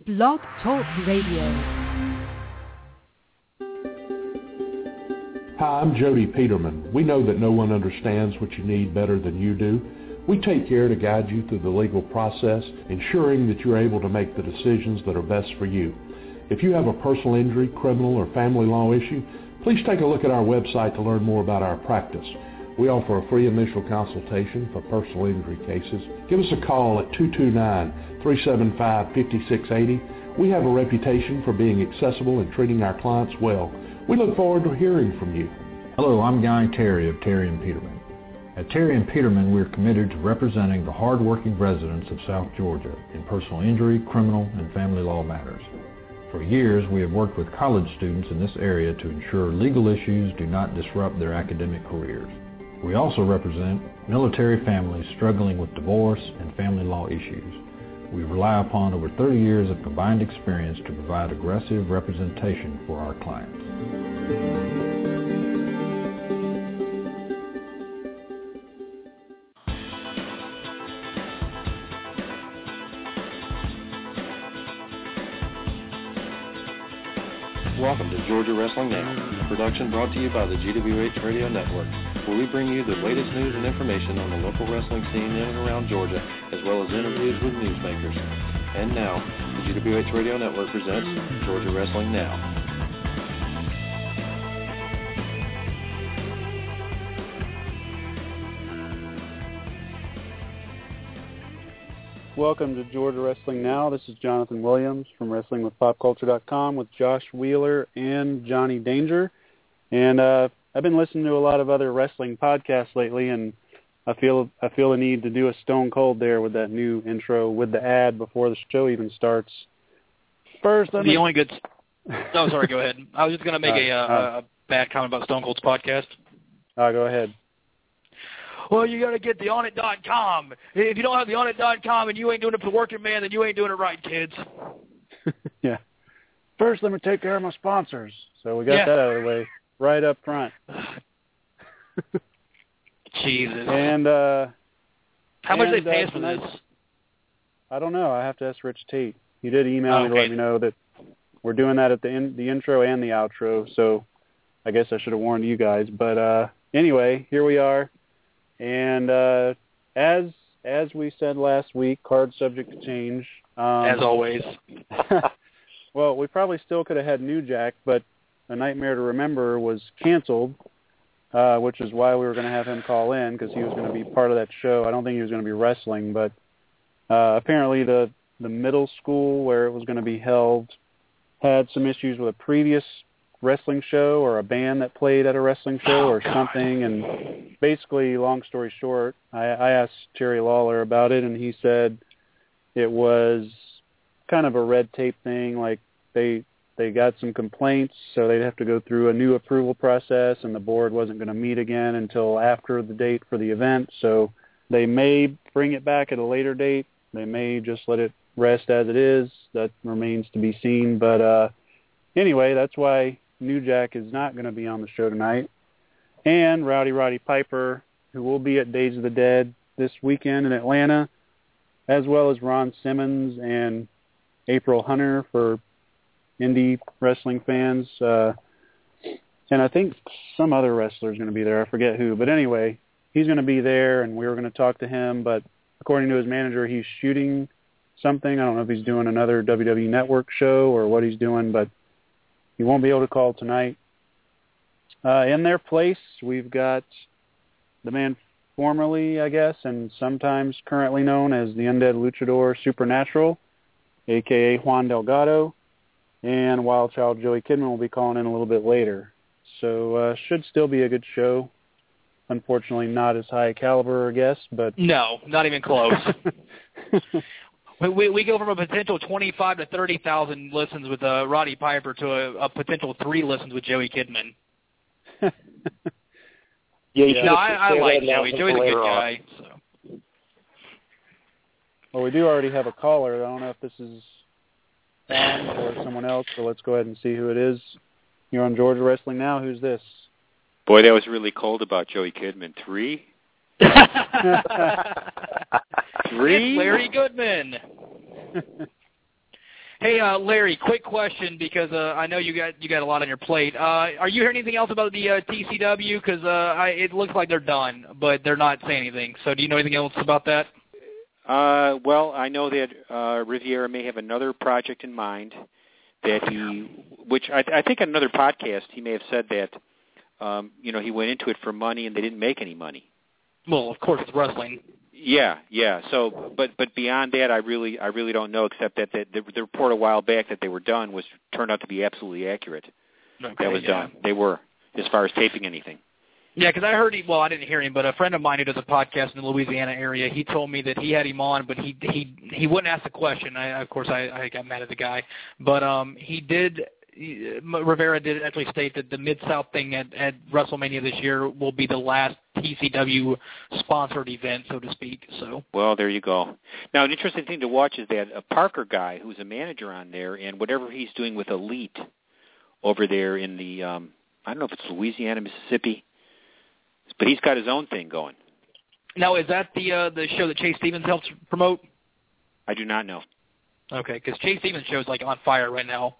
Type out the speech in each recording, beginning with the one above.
Blog Talk Radio. Hi, I'm Jody Peterman. We know that no one understands what you need better than you do. We take care to guide you through the legal process, ensuring that you're able to make the decisions that are best for you. If you have a personal injury, criminal, or family law issue, please take a look at our website to learn more about our practice. We offer a free initial consultation for personal injury cases. Give us a call at 229-375-5680. We have a reputation for being accessible and treating our clients well. We look forward to hearing from you. Hello, I'm Guy Terry of Terry & Peterman. At Terry & Peterman, we're committed to representing the hard-working residents of South Georgia in personal injury, criminal, and family law matters. For years, we have worked with college students in this area to ensure legal issues do not disrupt their academic careers. We also represent military families struggling with divorce and family law issues. We rely upon over 30 years of combined experience to provide aggressive representation for our clients. Welcome to Georgia Wrestling Now, a production brought to you by the GWH Radio Network, where we bring you the latest news and information on the local wrestling scene in and around Georgia, as well as interviews with newsmakers. And now, the GWH Radio Network presents Georgia Wrestling Now. Welcome to Georgia Wrestling Now. This is Jonathan Williams from WrestlingWithPopCulture.com with Josh Wheeler and Johnny Danger. And I've been listening to a lot of other wrestling podcasts lately, and I feel the need to do a Stone Cold there with that new intro with the ad before the show even starts. First, Oh, sorry, go ahead. I was just going to make a bad comment about Stone Cold's podcast. Go ahead. Well, you got to get the onit.com. If you don't have the onit.com and you ain't doing it for the working man, then you ain't doing it right, kids. Yeah. First, let me take care of my sponsors. So we got that out of the way right up front. Jesus. And how much do they pay us for this? I don't know. I have to ask Rich Tate. He did email me to let me know that we're doing that at the intro and the outro. So I guess I should have warned you guys. But anyway, here we are. And as we said last week, card subject to change. As always. Well, we probably still could have had New Jack, but A Nightmare to Remember was canceled, which is why we were going to have him call in, because he was going to be part of that show. I don't think he was going to be wrestling, but apparently the middle school where it was going to be held had some issues with a previous wrestling show or a band that played at a wrestling show or something. And basically, long story short, I asked Terry Lawler about it, and he said it was kind of a red tape thing. Like they got some complaints, so they'd have to go through a new approval process, and the board wasn't going to meet again until after the date for the event. So they may bring it back at a later date. They may just let it rest as it is. That remains to be seen. But anyway, that's why New Jack is not going to be on the show tonight. And Rowdy Roddy Piper, who will be at Days of the Dead this weekend in Atlanta, as well as Ron Simmons and April Hunter for indie wrestling fans. And I think some other wrestler is going to be there. I forget who. But anyway, he's going to be there, and we were going to talk to him. But according to his manager, he's shooting something. I don't know if he's doing another WWE Network show or what he's doing, but he won't be able to call tonight. In their place, we've got the man formerly, I guess, and sometimes currently known as the Undead Luchador Supernatural, a.k.a. Juan Delgado, and Wild Child Joey Kidman will be calling in a little bit later. So should still be a good show. Unfortunately, not as high caliber, I guess, but... No, not even close. We go from a potential 25 to 30,000 listens with Roddy Piper to a potential 3 listens with Joey Kidman. I like Joey. Joey's a good guy. So. Well, we do already have a caller. I don't know if this is Tom or someone else, so let's go ahead and see who it is. You're on Georgia Wrestling Now. Who's this? Boy, that was really cold about Joey Kidman. 3? 3? Larry Goodman. Hey, Larry, quick question because I know you got a lot on your plate. Are you hearing anything else about the TCW? Because it looks like they're done, but they're not saying anything. So do you know anything else about that? Well, I know that Riviera may have another project in mind that which I think on another podcast he may have said that, he went into it for money and they didn't make any money. Well, of course, it's wrestling. Yeah. So, but beyond that, I really don't know. Except that the report a while back that they were done turned out to be absolutely accurate. Okay, that was done. They were, as far as taping anything. Yeah, because I heard I didn't hear him, but a friend of mine who does a podcast in the Louisiana area, he told me that he had him on, but he wouldn't ask the question. Of course, I got mad at the guy, but Rivera did actually state that the Mid-South thing at WrestleMania this year will be the last TCW-sponsored event, so to speak. So. Well, there you go. Now, an interesting thing to watch is that a Parker guy who's a manager on there, and whatever he's doing with Elite over there in the, I don't know if it's Louisiana, Mississippi, but he's got his own thing going. Now, is that the show that Chase Stevens helps promote? I do not know. Okay, because Chase Stevens' show is like on fire right now.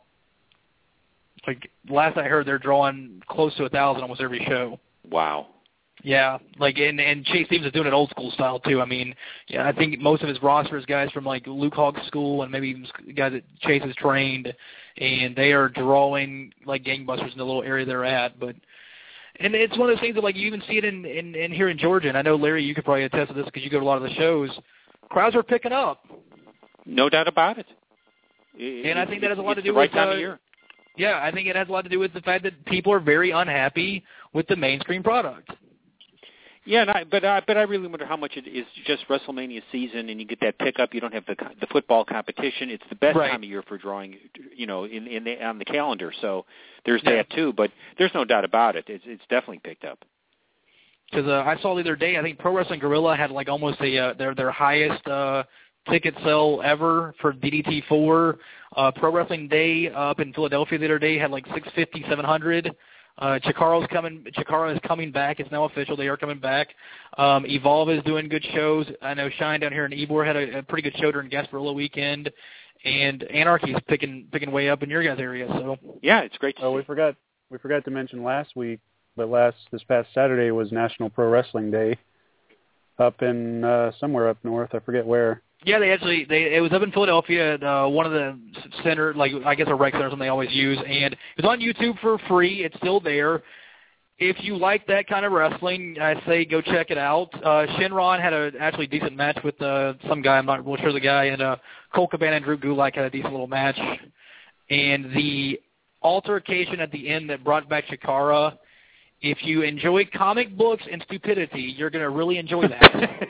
Like last I heard, they're drawing close to 1,000 almost every show. Wow. Yeah, and Chase Stevens is doing it old school style too. I mean, yeah, I think most of his roster is guys from like Luke Hogg's school and maybe even guys that Chase has trained, and they are drawing like gangbusters in the little area they're at. And it's one of those things that, like, you even see it in here in Georgia, and I know, Larry, you could probably attest to this because you go to a lot of the shows. Crowds are picking up. No doubt about it. And I think that has a lot to do with the right time of year. Yeah, I think it has a lot to do with the fact that people are very unhappy with the mainstream product. Yeah, but I really wonder how much it is just WrestleMania season, and you get that pickup. You don't have the football competition. It's the best time of year for drawing, on the calendar. So there's that too. But there's no doubt about it. It's definitely picked up. Because I saw the other day, I think Pro Wrestling Guerrilla had like almost their highest ticket sale ever for DDT4. Pro Wrestling Day up in Philadelphia the other day had like 650, 700. Chikara is coming back. It's now official. They are coming back. Evolve is doing good shows. I know Shine down here in Ybor had a pretty good show during Gasparilla weekend, and Anarchy is picking way up in your guys' area. So yeah, it's great to see. We forgot to mention last week, but this past Saturday was National Pro Wrestling Day up in somewhere up north. I forget where. Yeah, it was up in Philadelphia at one of the center, like I guess a rec center, something they always use, and it was on YouTube for free. It's still there. If you like that kind of wrestling, I say go check it out. Shinron had a actually decent match with some guy, I'm not real sure the guy, and Cole Cabana and Drew Gulak had a decent little match. And the altercation at the end that brought back Chikara, if you enjoy comic books and stupidity, you're going to really enjoy that.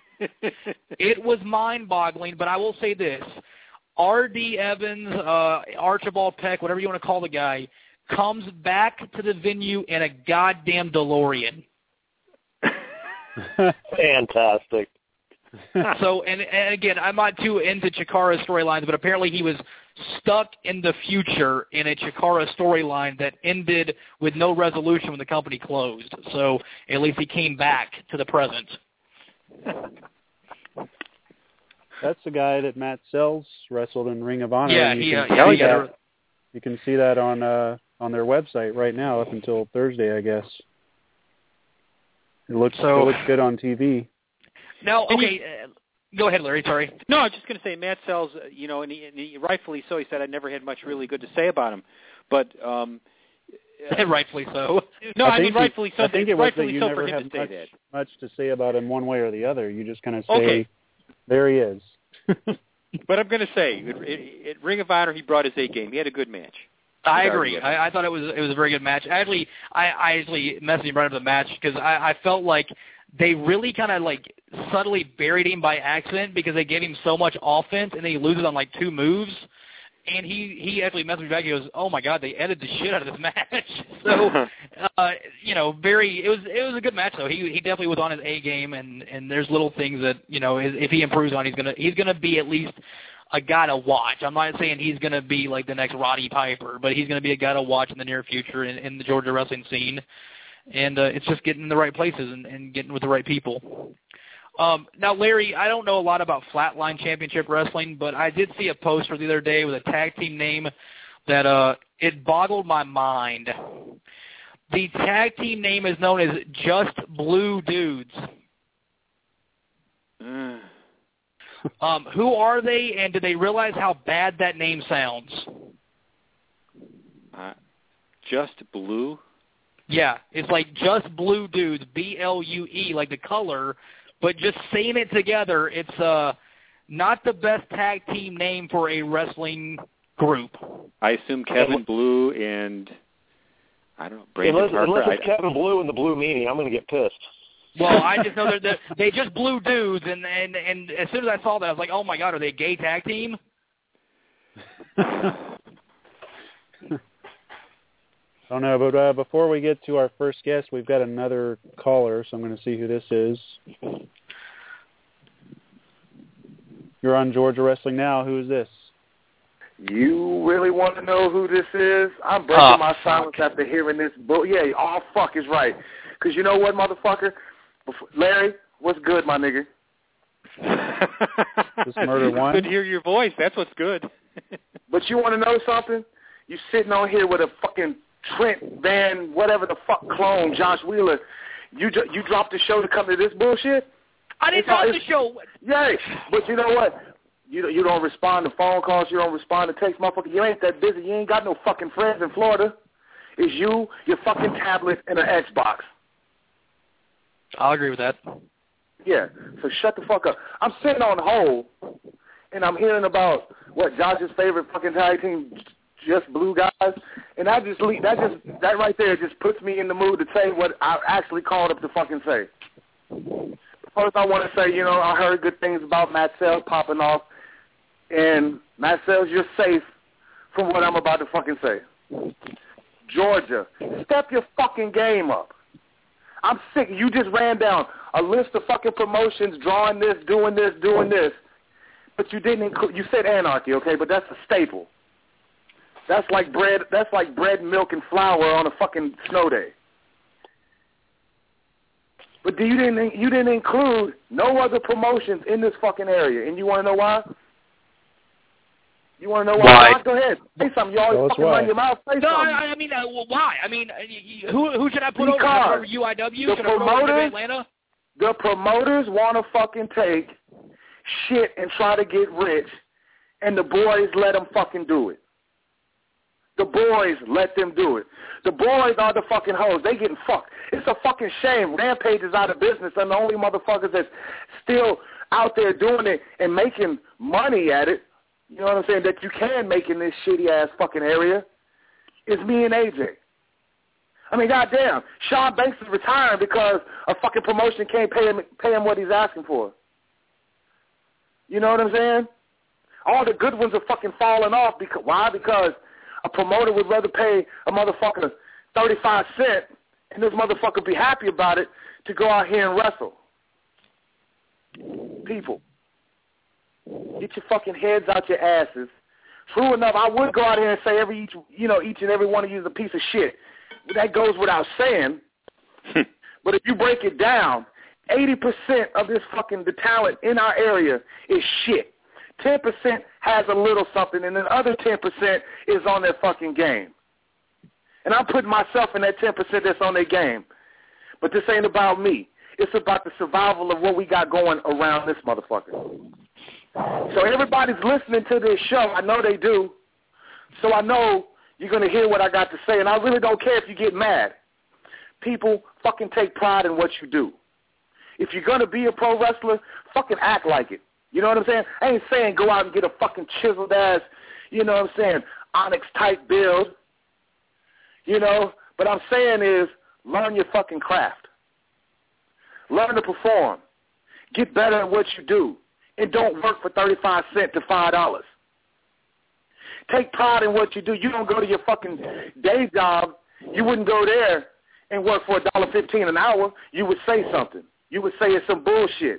It was mind-boggling, but I will say this. R.D. Evans, Archibald Peck, whatever you want to call the guy, comes back to the venue in a goddamn DeLorean. Fantastic. So, and again, I'm not too into Chikara's storylines, but apparently he was stuck in the future in a Chikara storyline that ended with no resolution when the company closed. So at least he came back to the present. That's the guy that Matt Sells wrestled in Ring of Honor. Yeah, you can see that on their website right now up until Thursday, I guess. It looks good on TV. Now, okay, go ahead, Larry. Sorry. No, I was just going to say Matt Sells, and he rightfully so. He said I never had much really good to say about him, but rightfully so. No, I mean rightfully so. I think it was that you so never have much to say about him one way or the other. You just kind of say, there he is. But I'm going to say, at Ring of Honor, he brought his A game. He had a good match. I agree. I thought it was a very good match. I actually messaged him right after the match because I felt like they really kind of like subtly buried him by accident because they gave him so much offense and then he loses on like 2 moves. And he actually messaged me back. He goes, "Oh my God, they edited the shit out of this match." So, it was a good match though. He definitely was on his A game, and there's little things that if he improves on, he's gonna be at least a guy to watch. I'm not saying he's gonna be like the next Roddy Piper, but he's gonna be a guy to watch in the near future in the Georgia wrestling scene. And it's just getting in the right places and getting with the right people. Now, Larry, I don't know a lot about Flatline Championship Wrestling, but I did see a poster the other day with a tag team name that it boggled my mind. The tag team name is known as Just Blue Dudes. Who are they, and do they realize how bad that name sounds? Just Blue? Yeah, it's like Just Blue Dudes, B-L-U-E, like the color, but just saying it together, it's not the best tag team name for a wrestling group. I assume Kevin Blue and, I don't know, Brandon Parker. Unless it's Kevin Blue and the Blue Meanie, I'm going to get pissed. Well, I just know they just Blue Dudes, and as soon as I saw that, I was like, oh, my God, are they a gay tag team? I don't know, but before we get to our first guest, we've got another caller, so I'm going to see who this is. You're on Georgia Wrestling Now. Who is this? You really want to know who this is? I'm breaking my silence after hearing this. Yeah, all fuck is right. Because you know what, motherfucker? Larry, what's good, my nigga? This Murder One? Good to hear your voice. That's what's good. But you want to know something? You sitting on here with a fucking Trent Van, whatever the fuck clone, Josh Wheeler. You dropped the show to come to this bullshit? I didn't drop the show. Yeah, but you know what? You don't respond to phone calls. You don't respond to texts, motherfucker. You ain't that busy. You ain't got no fucking friends in Florida. It's you, your fucking tablet, and an Xbox. I'll agree with that. Yeah, so shut the fuck up. I'm sitting on hold, and I'm hearing about what Josh's favorite fucking tag team, Just Blue Guys, and that right there just puts me in the mood to say what I actually called up to fucking say. First, I want to say, I heard good things about Matt Sells popping off, and Matt Sells, you're safe from what I'm about to fucking say. Georgia, step your fucking game up. I'm sick. You just ran down a list of fucking promotions, drawing this, doing this, but you didn't include. You said Anarchy, okay? But that's a staple. That's like bread. That's like bread, milk, and flour on a fucking snow day. But you didn't include no other promotions in this fucking area, and you want to know why? You want to know why? Go ahead. Say something. You always fucking run your mouth. Say something. I mean, why? I mean, who should I put over? Should I put over UIW? Should I put over Atlanta? The promoters want to fucking take shit and try to get rich, and the boys let them fucking do it. The boys let them do it. The boys are the fucking hoes. They getting fucked. It's a fucking shame. Rampage is out of business, and the only motherfuckers that's still out there doing it and making money at it, you know what I'm saying, that you can make in this shitty-ass fucking area, is me and AJ. I mean, goddamn, Sean Banks is retiring because a fucking promotion can't pay him what he's asking for. You know what I'm saying? All the good ones are fucking falling off. Why? Because a promoter would rather pay a motherfucker 35 cents, and this motherfucker be happy about it, to go out here and wrestle. People, get your fucking heads out your asses. True enough, I would go out here and say each and every one of you is a piece of shit. That goes without saying. But if you break it down, 80% of the talent in our area is shit. 10% has a little something, and the other 10% is on their fucking game. And I'm putting myself in that 10% that's on their game. But this ain't about me. It's about the survival of what we got going around this motherfucker. So everybody's listening to this show. I know they do. So I know you're going to hear what I got to say, and I really don't care if you get mad. People fucking take pride in what you do. If you're going to be a pro wrestler, fucking act like it. You know what I'm saying? I ain't saying go out and get a fucking chiseled ass, you know what I'm saying, Onyx-type build, But I'm saying is learn your fucking craft. Learn to perform. Get better at what you do. And don't work for 35 cents to $5. Take pride in what you do. You don't go to your fucking day job. You wouldn't go there and work for $1.15 an hour. You would say something. You would say it's some bullshit.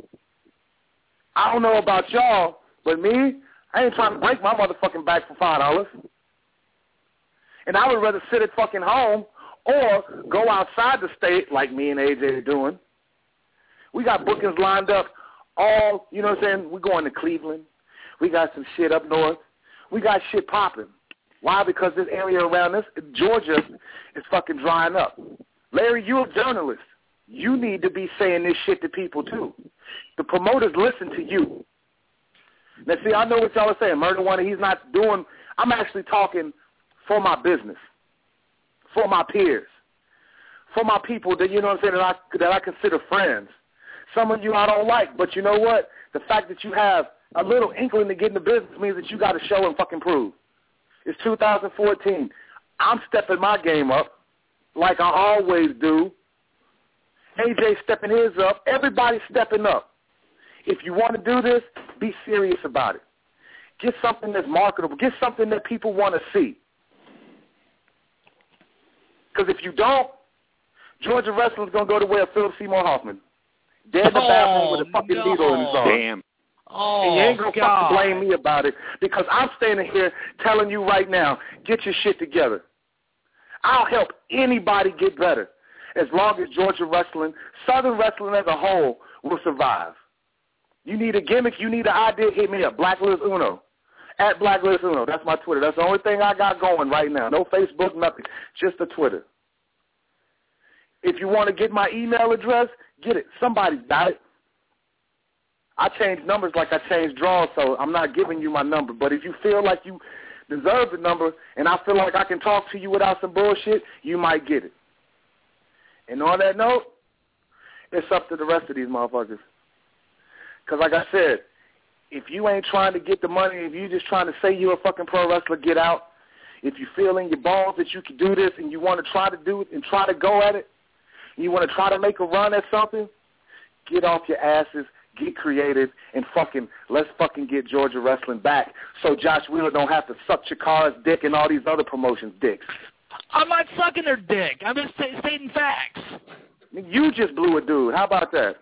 I don't know about y'all, but me, I ain't trying to break my motherfucking back for $5. And I would rather sit at fucking home or go outside the state like me and AJ are doing, We got bookings lined up all, you know what I'm saying? We're going to Cleveland. We got some shit up north. We got shit popping. Why? Because this area around us, Georgia, is fucking drying up. Larry, you're a journalist. You need to be saying this shit to people, too. The promoters listen to you. Now, see, I know what y'all are saying. Murder One, he's not doing – I'm actually talking for my business, for my peers, for my people that, you know what I'm saying, that I consider friends. Some of you I don't like, but you know what? The fact that you have a little inkling to get in the business means that you got to show and fucking prove. It's 2014. I'm stepping my game up like I always do. AJ stepping his up. Everybody's stepping up. If you want to do this, be serious about it. Get something that's marketable. Get something that people want to see. Because if you don't, Georgia Wrestling's going to go the way of Philip Seymour Hoffman. Dead in the bathroom with a fucking needle in his arm. Damn. Oh, and you ain't going to fucking blame me about it because I'm standing here telling you right now, get your shit together. I'll help anybody get better as long as Georgia Wrestling, Southern Wrestling as a whole, will survive. You need a gimmick, you need an idea, hit me up. Blacklist Uno. At Blacklist Uno. That's my Twitter. That's the only thing I got going right now. No Facebook, nothing. Just a Twitter. If you want to get my email address, get it. Somebody's got it. I change numbers like I change draws, so I'm not giving you my number. But if you feel like you deserve the number and I feel like I can talk to you without some bullshit, you might get it. And on that note, it's up to the rest of these motherfuckers. Because like I said, if you ain't trying to get the money, if you just trying to say you're a fucking pro wrestler, get out. If you feel in your bones that you can do this and you want to try to do it and try to go at it, and you want to try to make a run at something, get off your asses, get creative, and let's fucking get Georgia Wrestling back so Josh Wheeler don't have to suck Chikara's dick and all these other promotions' dicks. I'm not sucking their dick. I'm just stating facts. You just blew a dude. How about that?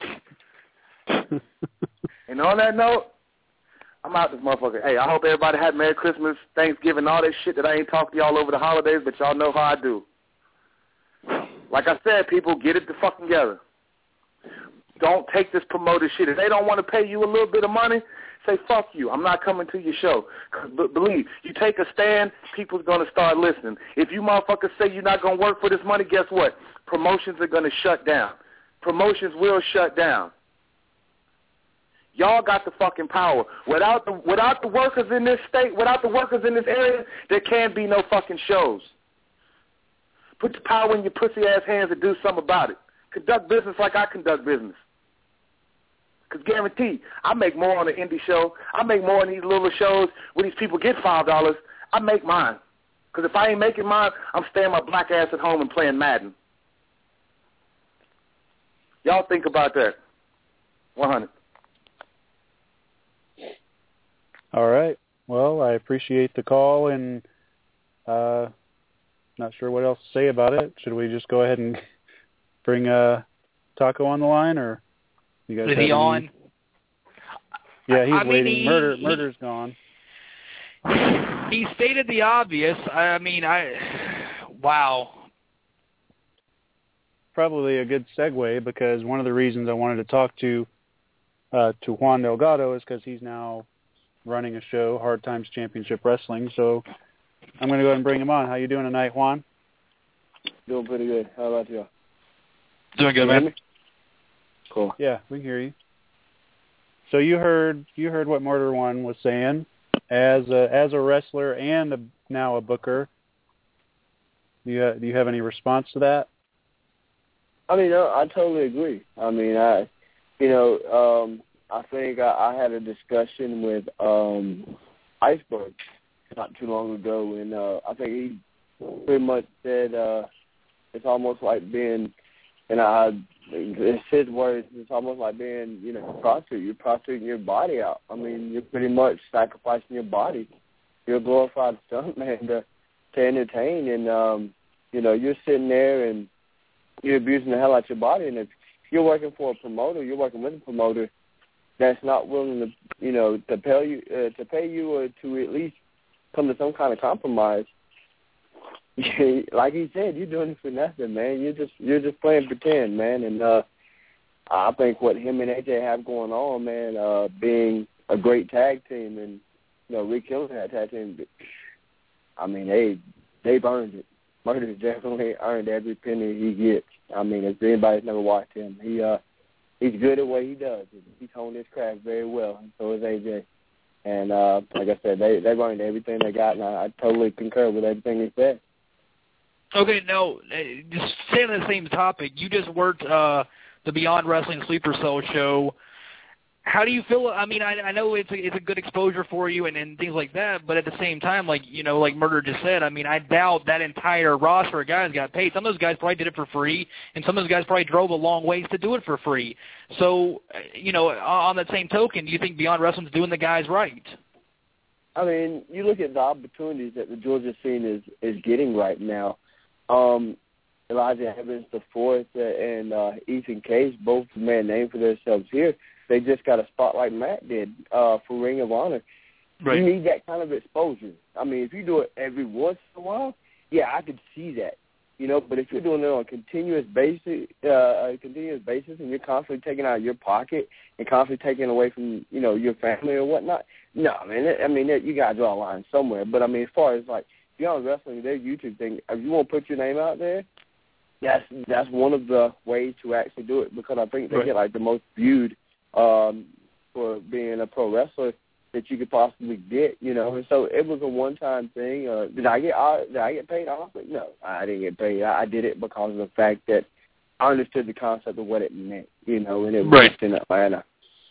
And on that note, I'm out this motherfucker. Hey, I hope everybody had Merry Christmas, Thanksgiving, all that shit that I ain't talked to y'all over the holidays, but y'all know how I do. Like I said, people, get it the fucking together. Don't take this promoter shit. If they don't want to pay you a little bit of money, say, fuck you. I'm not coming to your show. But believe, you take a stand, people's going to start listening. If you motherfuckers say you're not going to work for this money, guess what? Promotions are going to shut down. Promotions will shut down. Y'all got the fucking power. Without the workers in this state, without the workers in this area, there can't be no fucking shows. Put the power in your pussy-ass hands and do something about it. Conduct business like I conduct business. Because guaranteed, I make more on an indie show. I make more on these little shows where these people get $5. I make mine. Because if I ain't making mine, I'm staying my black ass at home and playing Madden. Y'all think about that. 100. All right. Well, I appreciate the call, and not sure what else to say about it. Should we just go ahead and bring Taco on the line, or you guys? Is he on? Yeah, he's waiting. Murder's gone. He stated the obvious. Wow. Probably a good segue, because one of the reasons I wanted to talk to Juan Delgado is because he's now running a show, Hard Times Championship Wrestling. So I'm going to go ahead and bring him on. How you doing tonight, Juan? Doing pretty good. How about you? Doing good, man. Cool. Yeah, we can hear you. So you heard what Murder One was saying. As a wrestler and now a booker, do you have any response to that? I mean, I totally agree. I mean, I think I had a discussion with Iceberg not too long ago, and I think he pretty much said it's almost like being, and it's his words, it's almost like being, a prostitute. You're prostituting your body out. I mean, you're pretty much sacrificing your body. You're a glorified stuntman to entertain, and, you're sitting there and you're abusing the hell out your body. And if you're working for a promoter, you're working with a promoter that's not willing to, to pay you or to at least come to some kind of compromise. Like he said, you're doing it for nothing, man. You're just playing pretend, man. And I think what him and AJ have going on, man, being a great tag team, and Rick killing that tag team. I mean, they've earned it. Murder's definitely earned every penny he gets. I mean, if anybody's never watched him, he's good at what he does. He's honed his craft very well, and so is AJ. And like I said, they've earned everything they got, and I totally concur with everything he said. Okay, now, just staying on the same topic, you just worked the Beyond Wrestling Sleeper Cell show. How do you feel? I mean, I know it's a good exposure for you and things like that, but at the same time, like Murder just said, I mean, I doubt that entire roster of guys got paid. Some of those guys probably did it for free, and some of those guys probably drove a long ways to do it for free. So, on that same token, do you think Beyond Wrestling's doing the guys right? I mean, you look at the opportunities that the Georgia scene is getting right now. Elijah Evans IV and Ethan Case both made a name for themselves here. They just got a spot like Matt did for Ring of Honor. Right. You need that kind of exposure. I mean, if you do it every once in a while, yeah, I could see that. But if you're doing it on a continuous basis, and you're constantly taking out of your pocket and constantly taking away from your family or whatnot, no, man. I mean, you got to draw a line somewhere. But I mean, as far as like Beyond Wrestling, their YouTube thing, if you want to put your name out there, that's one of the ways to actually do it, because I think they get like the most viewed for being a pro wrestler that you could possibly get, And so it was a one-time thing. Did I get paid? Honestly, no, I didn't get paid. I did it because of the fact that I understood the concept of what it meant, and it was in Atlanta.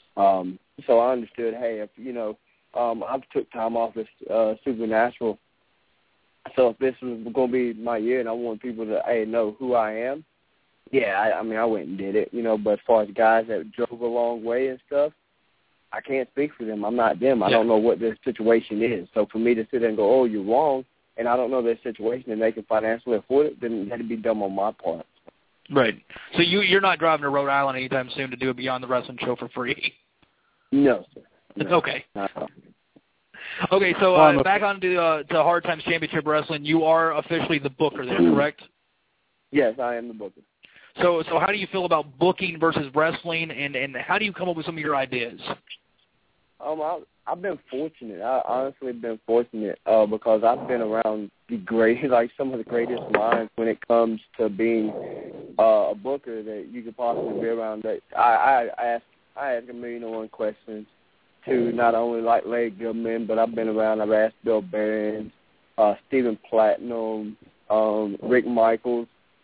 So I understood, hey, if I took time off as Supernatural. So if this was going to be my year and I want people to, know who I am, yeah, I went and did it, But as far as guys that drove a long way and stuff, I can't speak for them. I'm not them. I don't know what their situation is. So for me to sit there and go, oh, you're wrong, and I don't know their situation and they can financially afford it, then that'd be dumb on my part. Right. So you're not driving to Rhode Island anytime soon to do a Beyond the Wrestling show for free? No, sir. No. Okay. Okay, so back on to Hard Times Championship Wrestling, you are officially the booker there, correct? Yes, I am the booker. So how do you feel about booking versus wrestling, and how do you come up with some of your ideas? I've been fortunate. I honestly been fortunate because I've been around some of the greatest minds when it comes to being a booker that you could possibly be around. That I ask a million and one questions to not only like Larry Goodman, but I've been around. I've asked Bill Behrens, Stephen Platinum, Rick Michaels.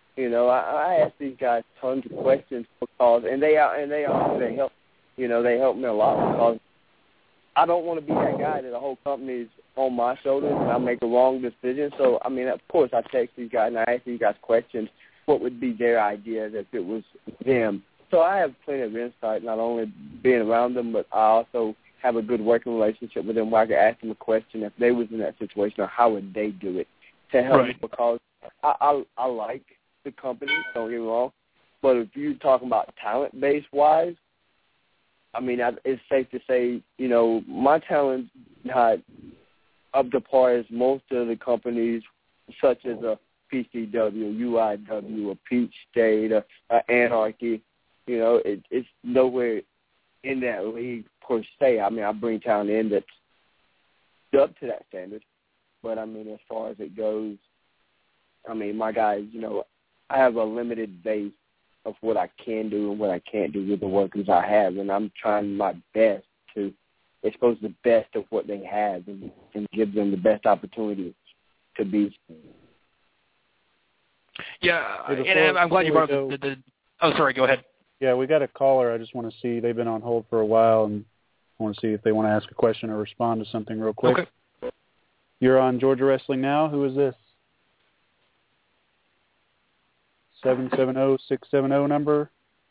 I ask these guys tons of questions because, and they help. They help me a lot because I don't want to be that guy that the whole company's on my shoulders and I make a wrong decision. So, I mean, of course, I text these guys and I ask these guys questions. What would be their ideas if it was them? So I have plenty of insight, not only being around them, but I also have a good working relationship with them where I could ask them a question if they was in that situation or how would they do it to help me, because I like the company, don't get me wrong, but if you're talking about talent-based wise, I mean, it's safe to say, my talent's not up to par as most of the companies, such as a PCW, UIW, a Peach State, a Anarchy. It's nowhere in that league per se. I mean, I bring talent in that's up to that standard, but I mean, as far as it goes, I mean, my guys, I have a limited base of what I can do and what I can't do with the workers I have, and I'm trying my best to expose the best of what they have and give them the best opportunity to be. Yeah, and I'm glad you brought up the oh, sorry, go ahead. Yeah, we got a caller. I just want to see. They've been on hold for a while, and I want to see if they want to ask a question or respond to something real quick. Okay. You're on Georgia Wrestling Now. Who is this? 770-670 number.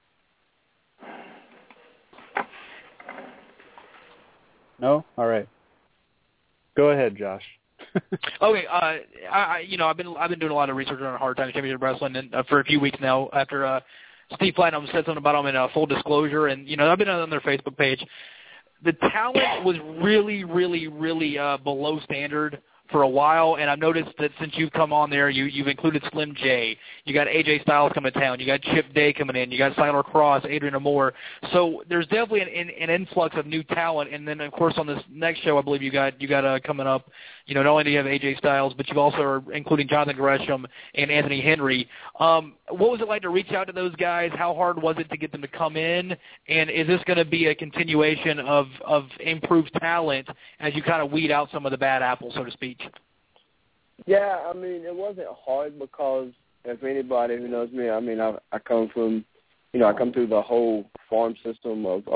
No? All right. Go ahead, Josh. Okay. I've been doing a lot of research on Hard Times Championship Wrestling and for a few weeks now after Steve Platinum said something about them in full disclosure, and I've been on their Facebook page. The talent was really, really, really below standard for a while, and I've noticed that since you've come on there, you've included Slim J. You got AJ Styles coming to town. You got Chip Day coming in. You got Siler Cross, Adrian Amore. So there's definitely an influx of new talent. And then, of course, on this next show, I believe you got coming up, not only do you have AJ Styles, but you also are including Jonathan Gresham and Anthony Henry. What was it like to reach out to those guys? How hard was it to get them to come in? And is this going to be a continuation of improved talent as you kind of weed out some of the bad apples, so to speak? Yeah, I mean, it wasn't hard because if anybody who knows me, I mean, I come from, I come through the whole farm system of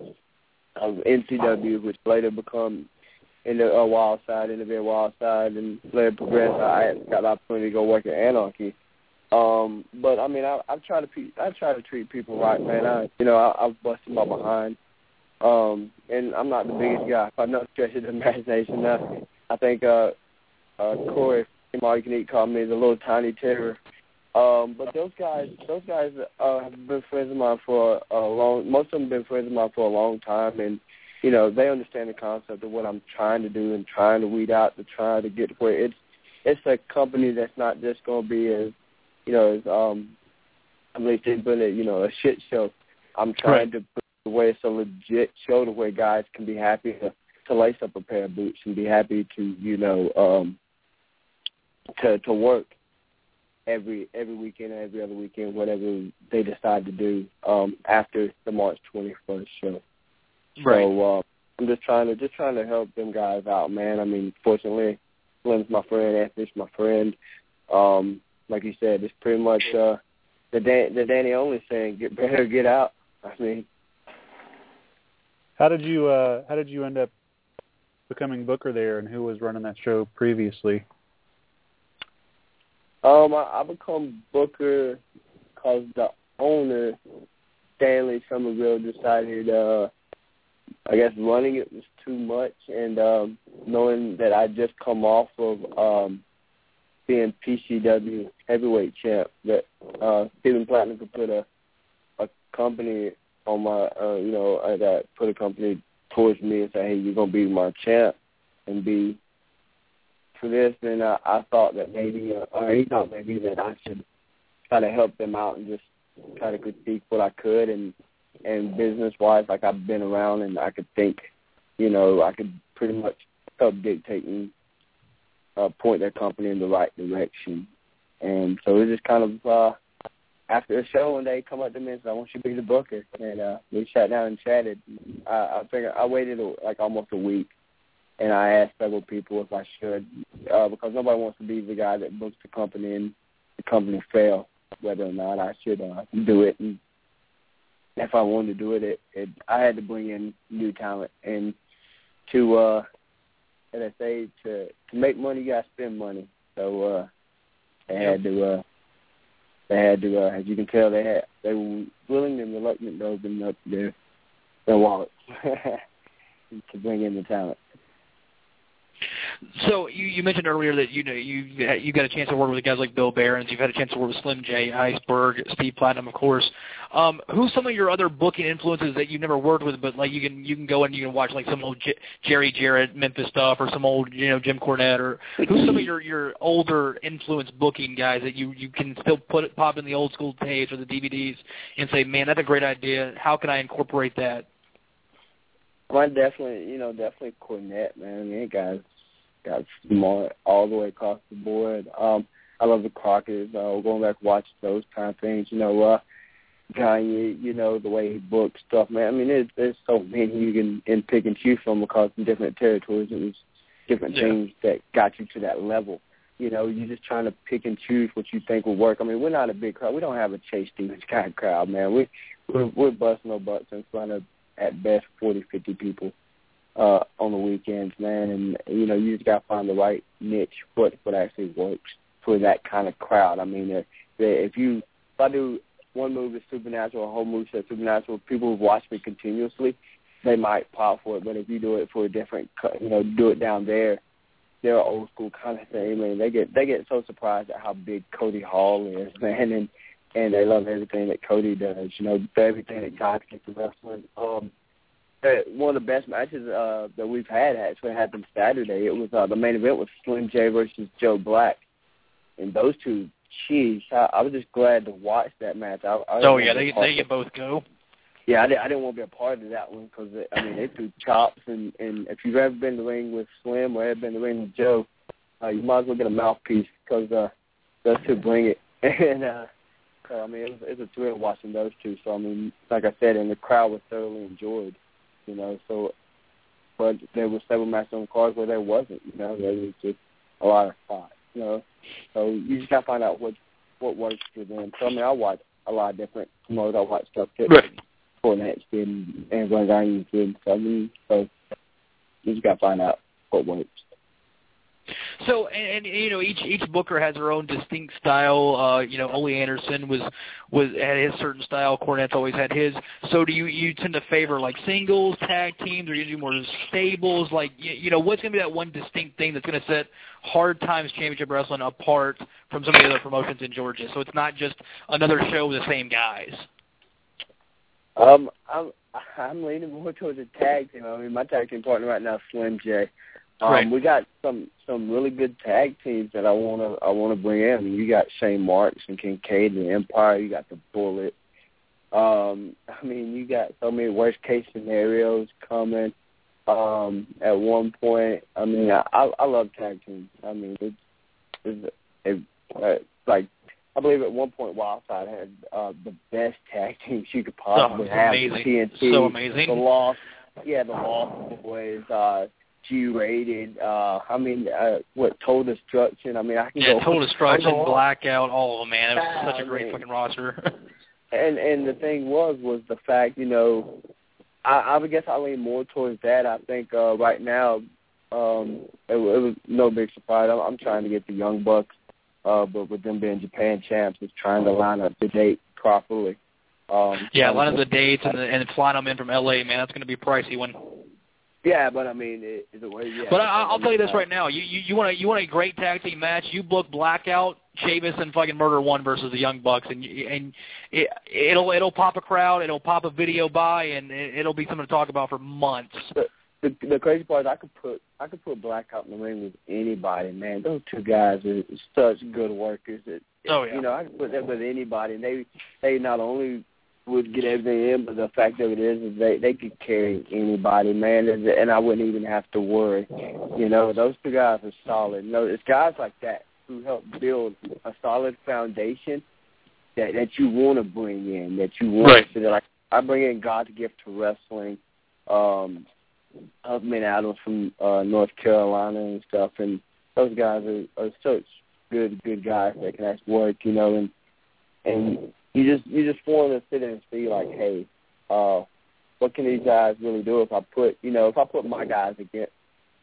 NCW, which later become in the Wild Side, NWA Wild Side, and later progressed. I got the opportunity to go work at Anarchy. But I mean, I try to treat people right, man. I've busted my behind, and I'm not the biggest guy by no stretch of the imagination. I think Corey from All You Can Eat called me the little tiny terror. But those guys have been friends of mine for a long. Most of them have been friends of mine for a long time, and they understand the concept of what I'm trying to do and trying to weed out to try to get to where it's a company that's not just going to be as I believe they put it, a shit show. I'm trying to put it where it's a legit show to where guys can be happy to lace up a pair of boots and be happy to to work every weekend or every other weekend, whatever they decide to do after the March 21st show. Right. So I'm just trying to help them guys out, man. I mean, fortunately, Slim's my friend, Anthony's my friend. Like you said, it's pretty much the Danny Only saying, "Get better, get out." I mean, how did you end up becoming booker there, and who was running that show previously? I become booker because the owner, Stanley Somerville, decided, I guess running it was too much, and knowing that I just come off of being PCW heavyweight champ, that Stephen Platinum could put a company on my, that put a company towards me and say, hey, you're gonna be my champ and be for this. Then I thought that maybe, or he thought maybe that I should try to help them out and just try to critique what I could, and business wise, like I've been around and I could think, I could pretty much help dictate and point their company in the right direction. And so it was just kind of after the show one day, come up to me and said, I want you to be the booker. And we sat down and chatted. I figured I waited like almost a week, and I asked several people if I should, because nobody wants to be the guy that books the company and the company fail, whether or not I should do it. And if I wanted to do it, I had to bring in new talent. And to as I say, to make money, you got to spend money. So they had to, as you can tell, they were willing and reluctant to open up their wallets to bring in the talent. So you mentioned earlier that you got a chance to work with guys like Bill Behrens. You've had a chance to work with Slim J, Iceberg, Steve Platinum, of course. Who's some of your other booking influences that you've never worked with, but like you can go and you can watch like some old Jerry Jarrett Memphis stuff, or some old Jim Cornette, or who's some of your older influence booking guys that you can still pop in the old school tapes or the DVDs and say, man, that's a great idea. How can I incorporate that? Mine definitely Cornette, man. I mean, got smart all the way across the board. I love the Crockett's. Going back and watching those kind of things. Kanye, the way he books stuff, man. I mean, there's so many you can pick and choose from, because in different territories it was different things that got you to that level. You're just trying to pick and choose what you think will work. I mean, we're not a bbig crowd. We don't have a Chase Stevens kind of crowd, man. We're busting our butts in front of, at best, 40, 50 people on the weekends, man. And, you just got to find the right niche, what actually works for that kind of crowd. I mean, if I do one move is Supernatural, a whole move set Supernatural, people who've watched me continuously, they might pop for it. But if you do it for a different, do it down there, they're an old school kind of thing. I mean, they get so surprised at how big Cody Hall is, man, and they love everything that Cody does. Everything that God gets to wrestling. one of the best matches that we've had actually happened Saturday. It was the main event was Slim J versus Joe Black, and those two, jeez, I was just glad to watch that match. They can both go. Yeah, I didn't want to be a part of that one because they threw chops, and if you've ever been to the ring with Slim or ever been to the ring with Joe, you might as well get a mouthpiece because those two bring it. And so it was a thrill watching those two. So like I said, and the crowd was thoroughly enjoyed. So, but there were several matches on the card where there wasn't. There was just a lot of spots. So you just gotta find out what works for them. So I watch a lot of different promoters. I watch stuff that Cornette did and Glenn Gagne did. So so you just gotta find out what works. So, and each booker has their own distinct style. Ole Anderson had his certain style. Cornette's always had his. So, do you tend to favor like singles, tag teams, or you do more stables? Like, what's going to be that one distinct thing that's going to set Hard Times Championship Wrestling apart from some of the other promotions in Georgia? So it's not just another show with the same guys. I'm leaning more towards a tag team. My tag team partner right now is Slim J. We got some really good tag teams that I wanna bring in. You got Shane Marks and Kincaid and the Empire. You got the Bullet. You got so many worst case scenarios coming. At one point, I love tag teams. I believe at one point Wildside had the best tag teams you could possibly have. Amazing. TNT, so amazing. The Lost Boys. G-rated, Total Destruction. I can go. Total Destruction, Blackout, all of them, man. It was such a great fucking roster. and the thing was the fact, I would guess I lean more towards that. I think right now, it was no big surprise. I'm trying to get the Young Bucks, but with them being Japan champs, it's trying to line up the date properly. Line up the dates and flying them in from LA, man. That's going to be a pricey one. Yeah, but it's a way. Yeah. But I'll tell you this right now: you want a great tag team match. You book Blackout, Sheamus, and fucking Murder One versus the Young Bucks, and it'll pop a crowd, it'll pop a video buy, and it'll be something to talk about for months. The crazy part is I could put Blackout in the ring with anybody, man. Those two guys are such good workers. I could put them with anybody, and they not only would get everything in, but the fact of it is they could carry anybody, man, and I wouldn't even have to worry. Those two guys are solid. It's guys like that who help build a solid foundation that you want to bring in, that you want to. Like I bring in God's Gift to Wrestling, Husband Adams from North Carolina and stuff, and those guys are such good guys that can actually work, and you just want to sit and see like, hey, what can these guys really do if I put my guys against,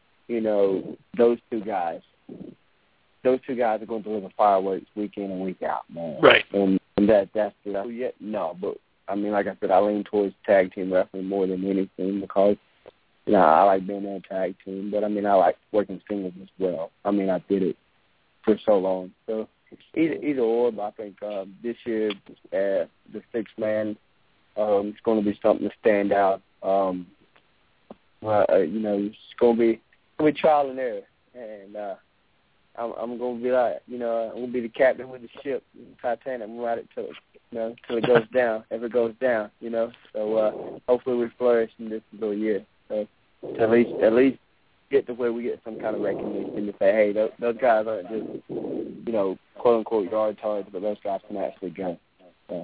those two guys. Those two guys are going to deliver fireworks week in and week out, man. Right. And that's no, but like I said, I lean towards tag team wrestling more than anything because I like being in a tag team, but I like working singles as well. I did it for so long, so. Either or, but I think this year the sixth man is going to be something to stand out. It's going to be trial and error, and I'm going to be like, I'm going to be the captain with the ship, Titanic. I'm going to ride it till it goes down, if it goes down, So hopefully we flourish in this little year. So at least get to where we get some kind of recognition to say, hey, those guys aren't just, quote-unquote yard tards, but those guys can actually go. So.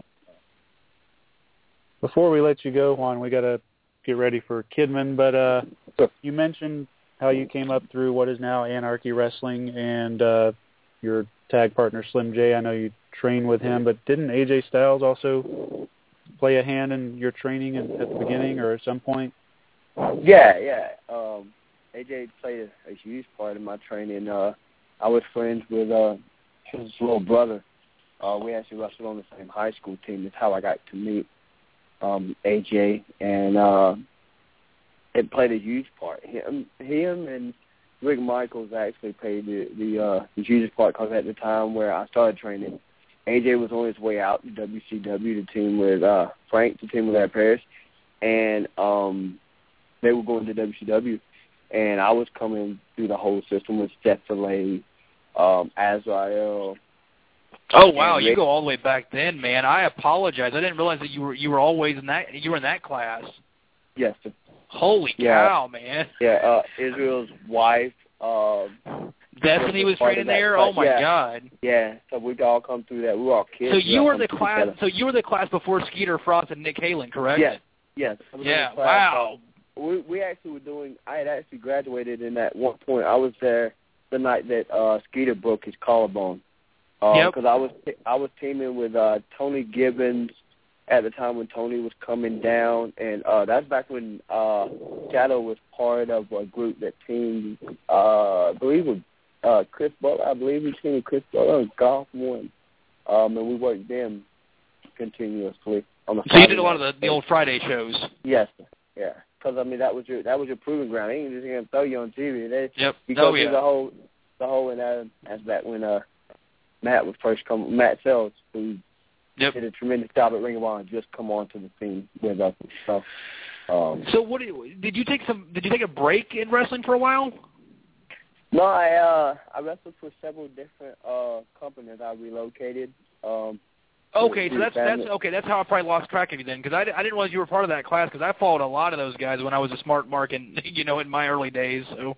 Before we let you go, Juan, we got to get ready for Kidman, but sure. You mentioned how you came up through what is now Anarchy Wrestling and your tag partner Slim J. I know you trained with him, but didn't AJ Styles also play a hand in your training at the beginning or at some point? Yeah. AJ played a huge part in my training. I was friends with his little brother. We actually wrestled on the same high school team. That's how I got to meet AJ, and it played a huge part. Him and Rick Michaels actually played the hugest part because at the time where I started training, AJ was on his way out to WCW to team with Frank, to team with Ed Parrish, and they were going to WCW, and I was coming through the whole system with Seth Filet, Azrael. Oh wow, you go all the way back then, man. I apologize. I didn't realize that you were always in that. You were in that class. Yes, sir. Holy cow, man. Yeah, Israel's wife. Destiny was training there. Oh my God. Yeah, so we'd all come through that. We were all kids. So you were the class. So you were the class before Skeeter Frost and Nick Halen, correct? Yes. Yeah. Wow. We actually were doing. I had actually graduated in at one point. I was there the night that Skeeter broke his collarbone. Because I was teaming with Tony Gibbons at the time when Tony was coming down, and that's back when Shadow was part of a group that teamed, I believe, with Chris Butler. I believe he teamed with Chris Butler and Golf One, and we worked them continuously on the. So you did a lot of the old Friday shows. Yes, yeah. Because I mean that was your proving ground. They ain't just gonna throw you on TV. You go through the whole, and that's back when Matt was first come. Matt Sells, who did a tremendous job at Ring of Honor, just come on to the scene with us. So what did you take a break in wrestling for a while? No, I wrestled for several different companies. I relocated. Okay, so that's how I probably lost track of you then, because I didn't realize you were part of that class, because I followed a lot of those guys when I was a smart mark and in my early days. So.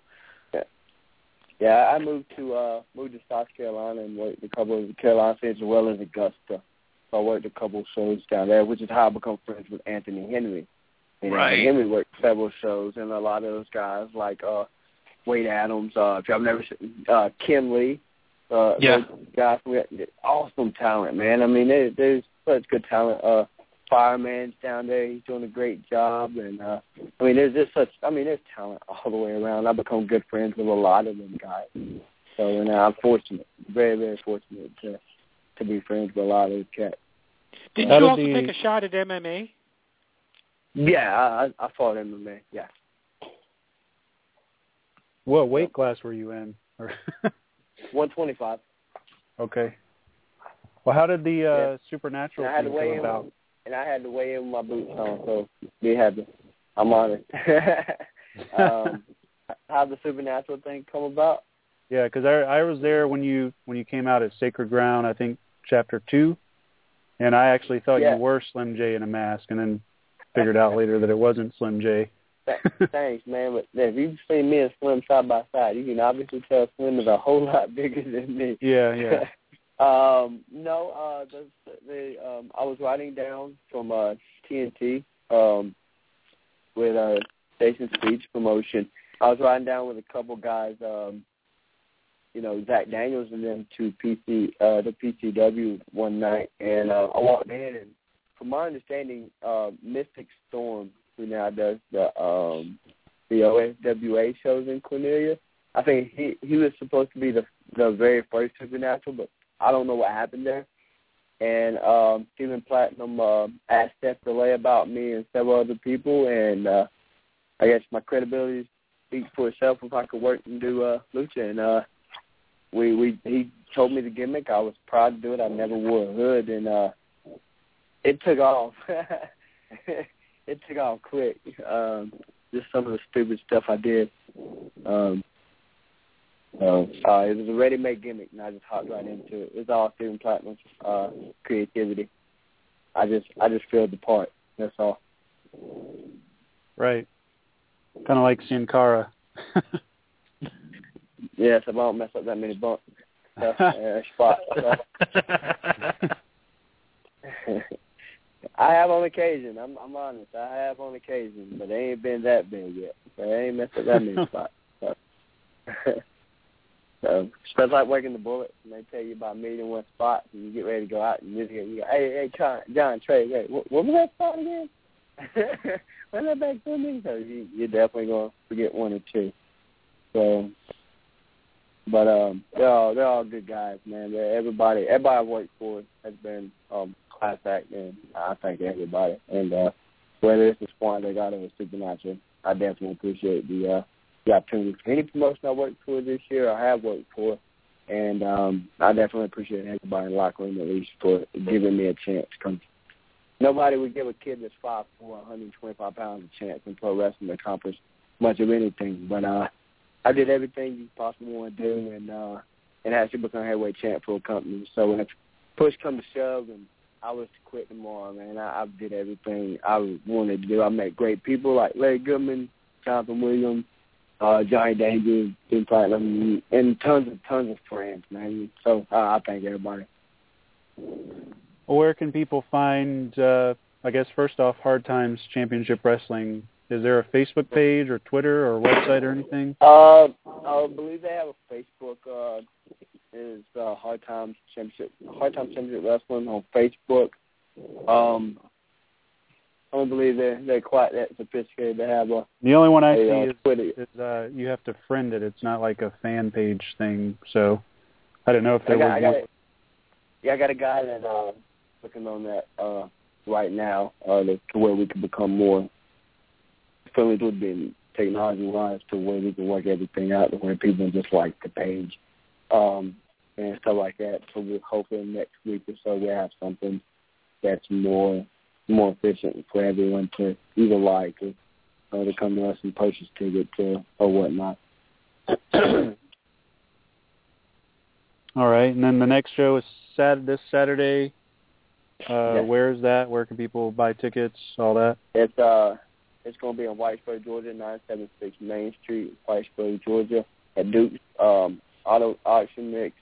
Yeah, I moved to South Carolina and worked a couple of the Carolina states as well as Augusta. So I worked a couple of shows down there, which is how I become friends with Anthony Henry. And Anthony Henry worked several shows, and a lot of those guys like Wade Adams, if y'all never seen Kim Lee. Those guys, awesome talent, man. I mean, there's such good talent. Fireman's down there. He's doing a great job. And, there's talent all the way around. I've become good friends with a lot of them guys. So, and I'm fortunate, very, very fortunate to be friends with a lot of those cats. Did you also take a shot at MMA? Yeah, I fought MMA, yeah. What weight class were you in? 125. Okay. Well, how did the Supernatural thing come about? And I had to weigh in with my boots on, so be happy. I'm honored. How the Supernatural thing come about? Yeah, because I was there when you came out at Sacred Ground, I think Chapter 2, and I actually thought you were Slim J in a mask, and then figured out later that it wasn't Slim J. Thanks, man. But if you've seen me and Slim side by side, you can obviously tell Slim is a whole lot bigger than me. Yeah. I was riding down from TNT with Station Speech Promotion. I was riding down with a couple guys, Zach Daniels and them to the PCW one night, and I walked in, and from my understanding, Mystic Storm, who now does the OSWA shows in Cornelia, I think he was supposed to be the very first Supernatural, but I don't know what happened there. And Stephen Platinum asked Steph Delay about me and several other people, and I guess my credibility speaks for itself if I could work and do lucha. And he told me the gimmick. I was proud to do it. I never wore a hood, and it took off. It took off quick. Just some of the stupid stuff I did. It was a ready-made gimmick, and I just hopped right into it. It's all Stephen Platinum's creativity. I just filled the part. That's all. Right. Kind of like Sin Cara. Yes, I won't mess up that many spots. I have on occasion. I'm honest. I have on occasion, but they ain't been that big yet. So I ain't messed up that many spots. So it's like working the Bullet, and they tell you about 1,000,001 spots, and you get ready to go out, and you go, hey, John, Trey, wait, what was that spot again? What's that back to me? So you're definitely going to forget one or two. So, but they're all good guys, man. Everybody I worked for has been class act, and I thank everybody. And whether it's the Swan they got or the Supernatural, I definitely appreciate the opportunity. Any promotion I worked for this year, I have worked for, and I definitely appreciate everybody in the locker room at least for giving me a chance to come nobody would give a kid that's 5'4", 125 pounds a chance in pro wrestling to accomplish much of anything. But I did everything you possibly want to do, and actually become heavyweight champ for a company. So when push come to shove and I was to quit tomorrow, man, I did everything I wanted to do. I met great people like Larry Goodman, Jonathan Williams, Johnny Danger, Jim Platinum, and tons of friends, man. So I thank everybody. Well, where can people find, I guess, first off, Hard Times Championship Wrestling? Is there a Facebook page or Twitter or website or anything? I believe they have a Facebook. Is Hard Times Championship Wrestling on Facebook. I don't believe they're quite that sophisticated to have a. The only one I see Twitter. is you have to friend it. It's not like a fan page thing. So I don't know if there was one. Yeah, I got a guy that's looking on that right now to where we can become more friendly with being technology-wise, to where we can work everything out, to where people just like the page and stuff like that. So we're hoping next week or so we'll have something that's more efficient for everyone to either like or to come to us and purchase tickets or whatnot. All right, and then the next show is this Saturday. Yes. Where is that? Where can people buy tickets? All that. It's going to be in Whitesburg, Georgia, 976 Main Street, Whitesburg, Georgia, at Duke's Auto Auction Mix.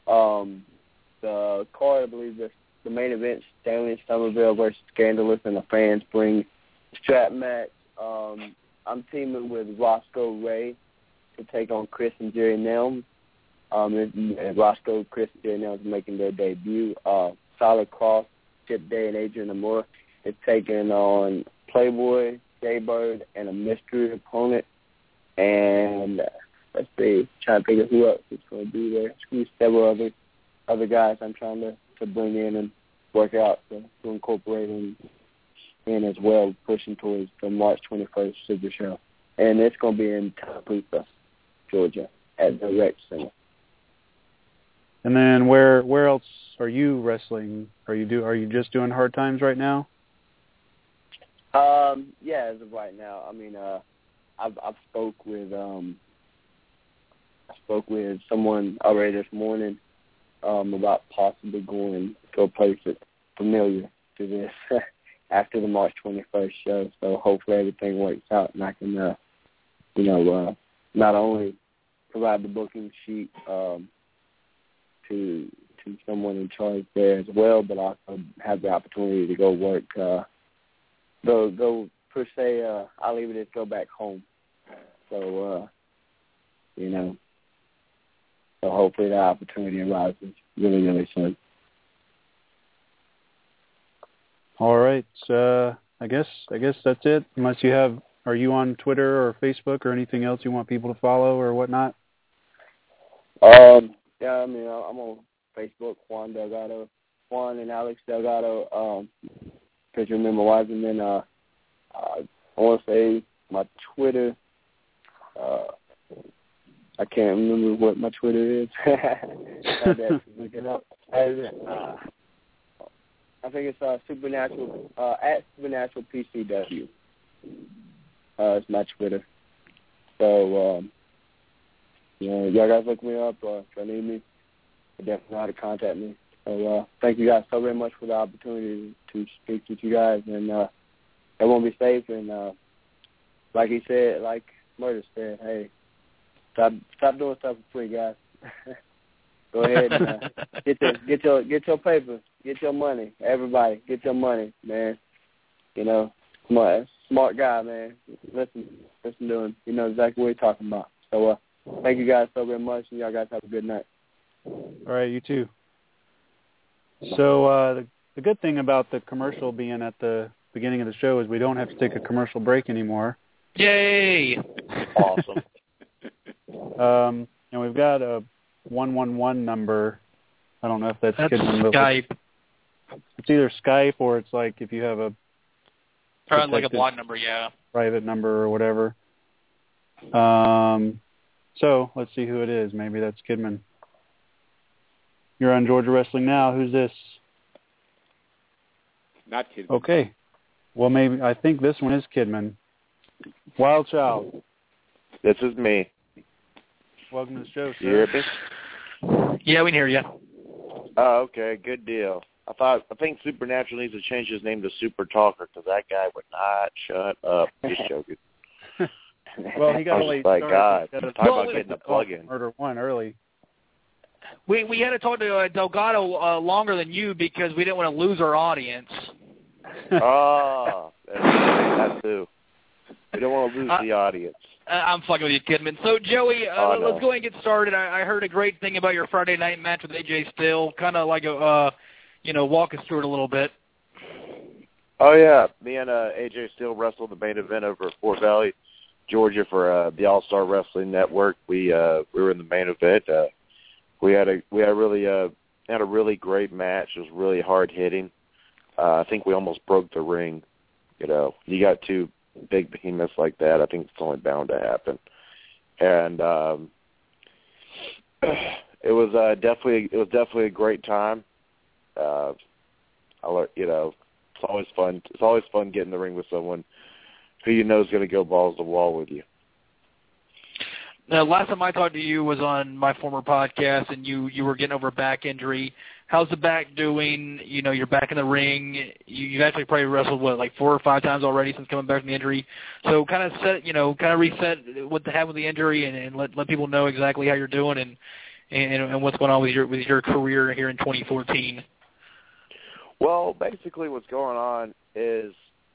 The card, I believe, the main event, Stanley Somerville versus Scandalous, and the fans bring strap match. I'm teaming with Roscoe Ray to take on Chris and Jerry Nelms. And Roscoe, Chris, and Jerry Nelms making their debut. Solid Cross, Chip Day, and Adrian Amore is taking on Playboy, Jaybird, and a mystery opponent. And let's see, trying to think of who else is going to be there. There's several other guys I'm trying to bring in and work out to incorporate in as well, pushing towards the March 21st Super Show. And it's going to be in Tallapoosa, Georgia, at the Rec Center. And then where else are you wrestling? Are you just doing Hard Times right now? Yeah, as of right now. I mean, I've spoke with someone already this morning about possibly going to a place that's familiar to this after the March 21st show. So hopefully everything works out and I can, not only provide the booking sheet to someone in charge there as well, but also have the opportunity to go work. Go per se. I'll leave it as go back home. So so hopefully the opportunity arises really, really soon. All right. I guess that's it. Unless are you on Twitter or Facebook or anything else you want people to follow or whatnot? Yeah, I mean, I'm on Facebook, Juan Delgado, Juan and Alex Delgado, because remember wise, and then I want to say my Twitter. I can't remember what my Twitter is. I had to look it up. I think it's Supernatural at Supernatural PCW. It's my Twitter. So y'all guys look me up if you need me. You definitely know how to contact me. So thank you guys so very much for the opportunity to speak with you guys, and everyone be safe. And like he said, like Murder said, hey, stop doing stuff for free, guys. Go ahead and get your papers, get your money. Everybody, get your money, man. Smart guy, man. Listen to him. You know exactly what he's talking about. So thank you guys so very much, and y'all guys have a good night. All right, you too. So the good thing about the commercial being at the beginning of the show is we don't have to take a commercial break anymore. Yay! Awesome. And we've got a 111 number. I don't know if that's Kidman. Skype. It's either Skype or it's like if you have a like a block number, yeah. Private number or whatever. So let's see who it is. Maybe that's Kidman. You're on Georgia Wrestling Now. Who's this? Not Kidman. Okay. Well, maybe I think this one is Kidman. Wild Child. This is me. Welcome to the show, sir. You hear me? Yeah, we can hear you. Oh, okay. Good deal. I think Supernatural needs to change his name to Super Talker because that guy would not shut up. Just joking. Well, he got a late start. God. Talk about getting a plug-in. Murder one early. We had to talk to Delgado longer than you because we didn't want to lose our audience. Oh, that too. We don't want to lose the audience. I'm fucking with you, Kidman. So, Joey, let's go ahead and get started. I heard a great thing about your Friday night match with AJ Styles. Kind of like walk us through it a little bit. Oh, yeah. Me and AJ Styles wrestled the main event over at Fort Valley, Georgia for the All-Star Wrestling Network. We were in the main event. We had a really great match. It was really hard-hitting. I think we almost broke the ring. You know, you got two big behemoths like that. I think it's only bound to happen. And it was definitely a great time. It's always fun. It's always fun getting in the ring with someone who you know is going to go balls to the wall with you. Now, last time I talked to you was on my former podcast, and you were getting over a back injury. How's the back doing? You know, you're back in the ring. You've actually probably wrestled, like 4 or 5 times already since coming back from the injury. So kind of reset what happened with the injury and let people know exactly how you're doing and what's going on with your career here in 2014. Well, basically what's going on is,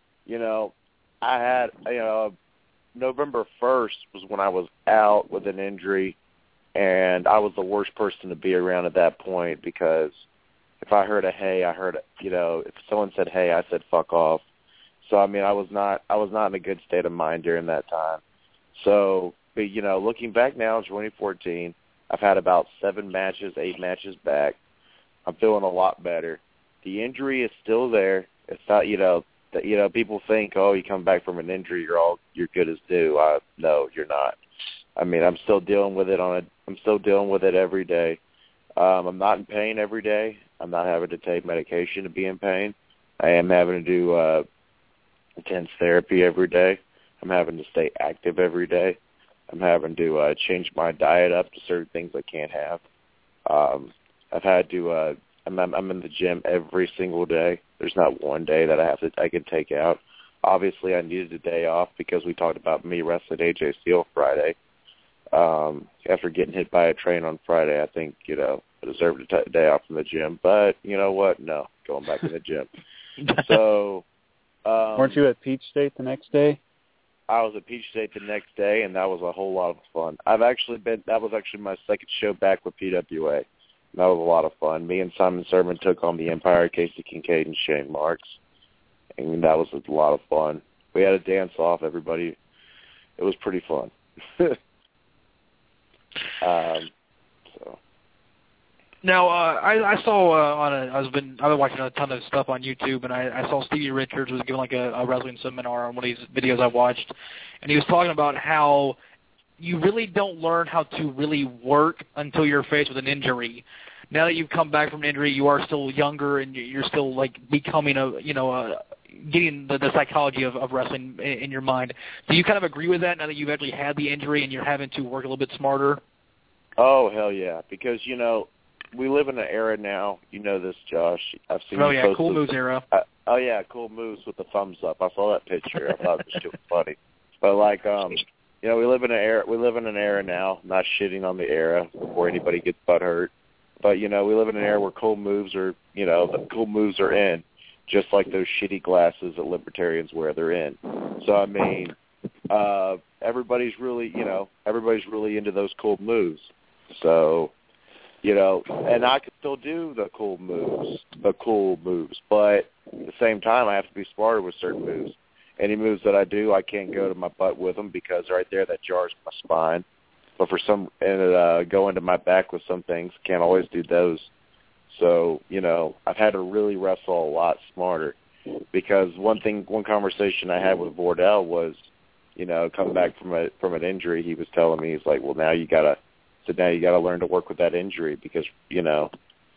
I had, November 1st was when I was out with an injury, and I was the worst person to be around at that point because if I heard a hey, if someone said hey, I said fuck off. So, I was not in a good state of mind during that time. So, but, looking back now in 2014, I've had about 8 matches back. I'm feeling a lot better. The injury is still there. It's not, people think, oh, you come back from an injury, you're good as new. No, you're not. I'm still dealing with it I'm still dealing with it every day. I'm not in pain every day. I'm not having to take medication to be in pain. I am having to do intense therapy every day. I'm having to stay active every day. I'm having to change my diet up to certain things I can't have. I've had to. I'm in the gym every single day. There's not one day that I can take out. Obviously, I needed a day off because we talked about me wrestling AJ Styles Friday. After getting hit by a train on Friday, I think, I deserved a day off from the gym. But you know what? No, going back in the gym. So, weren't you at Peach State the next day? I was at Peach State the next day, and that was a whole lot of fun. That was actually my second show back with PWA. That was a lot of fun. Me and Simon Sermon took on the Empire, Casey Kincaid, and Shane Marks, and that was a lot of fun. We had a dance-off, everybody. It was pretty fun. Now, I saw I've been watching a ton of stuff on YouTube, and I saw Stevie Richards was giving like a wrestling seminar on one of these videos I watched, and he was talking about how you really don't learn how to really work until you're faced with an injury. Now that you've come back from an injury, you are still younger, and you're still like becoming getting the psychology of wrestling in your mind. Do you kind of agree with that now that you've actually had the injury and you're having to work a little bit smarter? Oh, hell yeah, because, we live in an era now. You know this, Josh. I've seen. Oh yeah, Cool Moves era. Oh yeah, Cool Moves with the thumbs up. I saw that picture. I thought it was too funny. But we live in an era now. Not shitting on the era before anybody gets butt hurt. But we live in an era where cool moves are, the cool moves are in, just like those shitty glasses that libertarians wear. They're in. So everybody's really into those cool moves. So. And I can still do the cool moves, but at the same time, I have to be smarter with certain moves. Any moves that I do, I can't go to my butt with them because right there, that jars my spine. But go into my back with some things, can't always do those. So, I've had to really wrestle a lot smarter because one conversation I had with Vordell was, coming back from an injury, he was telling me, he's like, well, now you got to learn to work with that injury because,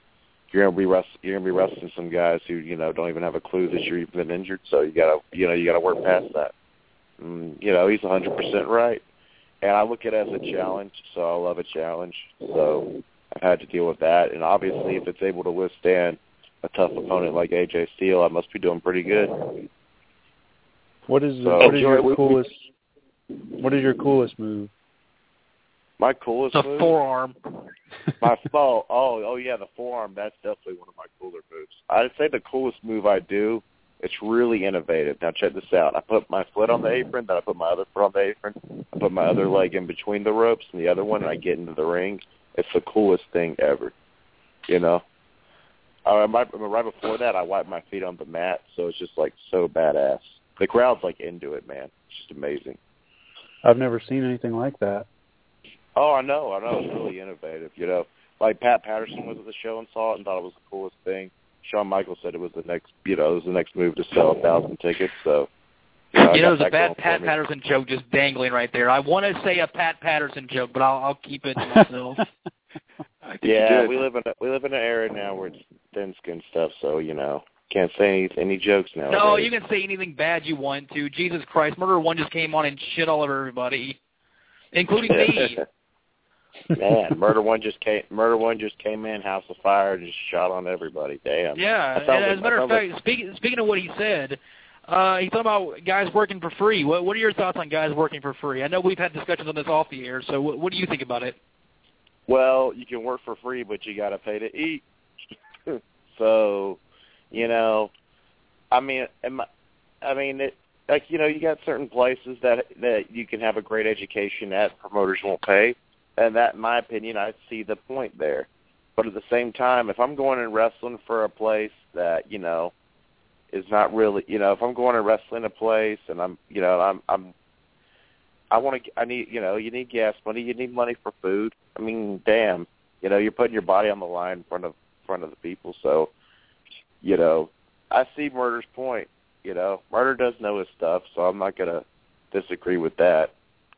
you're gonna be wrestling some guys who don't even have a clue that you've been injured. So you gotta work past that. He's 100% right, and I look at it as a challenge. So I love a challenge. So I've had to deal with that, and obviously, if it's able to withstand a tough opponent like AJ Steele, I must be doing pretty good. What is your coolest move? My coolest move? The forearm. Oh yeah, the forearm. That's definitely one of my cooler moves. I'd say the coolest move I do. It's really innovative. Now check this out. I put my foot on the apron, then I put my other foot on the apron. I put my other leg in between the ropes and the other one, and I get into the ring. It's the coolest thing ever. Right before that, I wiped my feet on the mat, so it's just like so badass. The crowd's like into it, man. It's just amazing. I've never seen anything like that. Oh, I know. It's really innovative. Like Pat Patterson was at the show and saw it and thought it was the coolest thing. Shawn Michaels said it was the next move to sell 1,000 tickets. So, there's a bad Pat Patterson joke just dangling right there. I want to say a Pat Patterson joke, but I'll keep it to myself. Yeah, we live in an era now where it's thin-skinned stuff, so can't say any jokes now. No, you can say anything bad you want to. Jesus Christ, Murder One just came on and shit all over everybody, including me. Man, Murder One just came in, House of Fire, and just shot on everybody. Damn. Yeah, and as a matter of fact, speaking of what he said, he thought about guys working for free. What are your thoughts on guys working for free? I know we've had discussions on this off the air, so what do you think about it? Well, you can work for free, but you got to pay to eat. So, you got certain places that you can have a great education at. Promoters won't pay. And that, in my opinion, I see the point there. But at the same time, if I'm going and wrestling for a place that, is not really, if I'm going and wrestling a place and you need gas money, you need money for food. I mean, damn, you're putting your body on the line in front of the people. So, I see Murder's point. Murder does know his stuff, so I'm not going to disagree with that.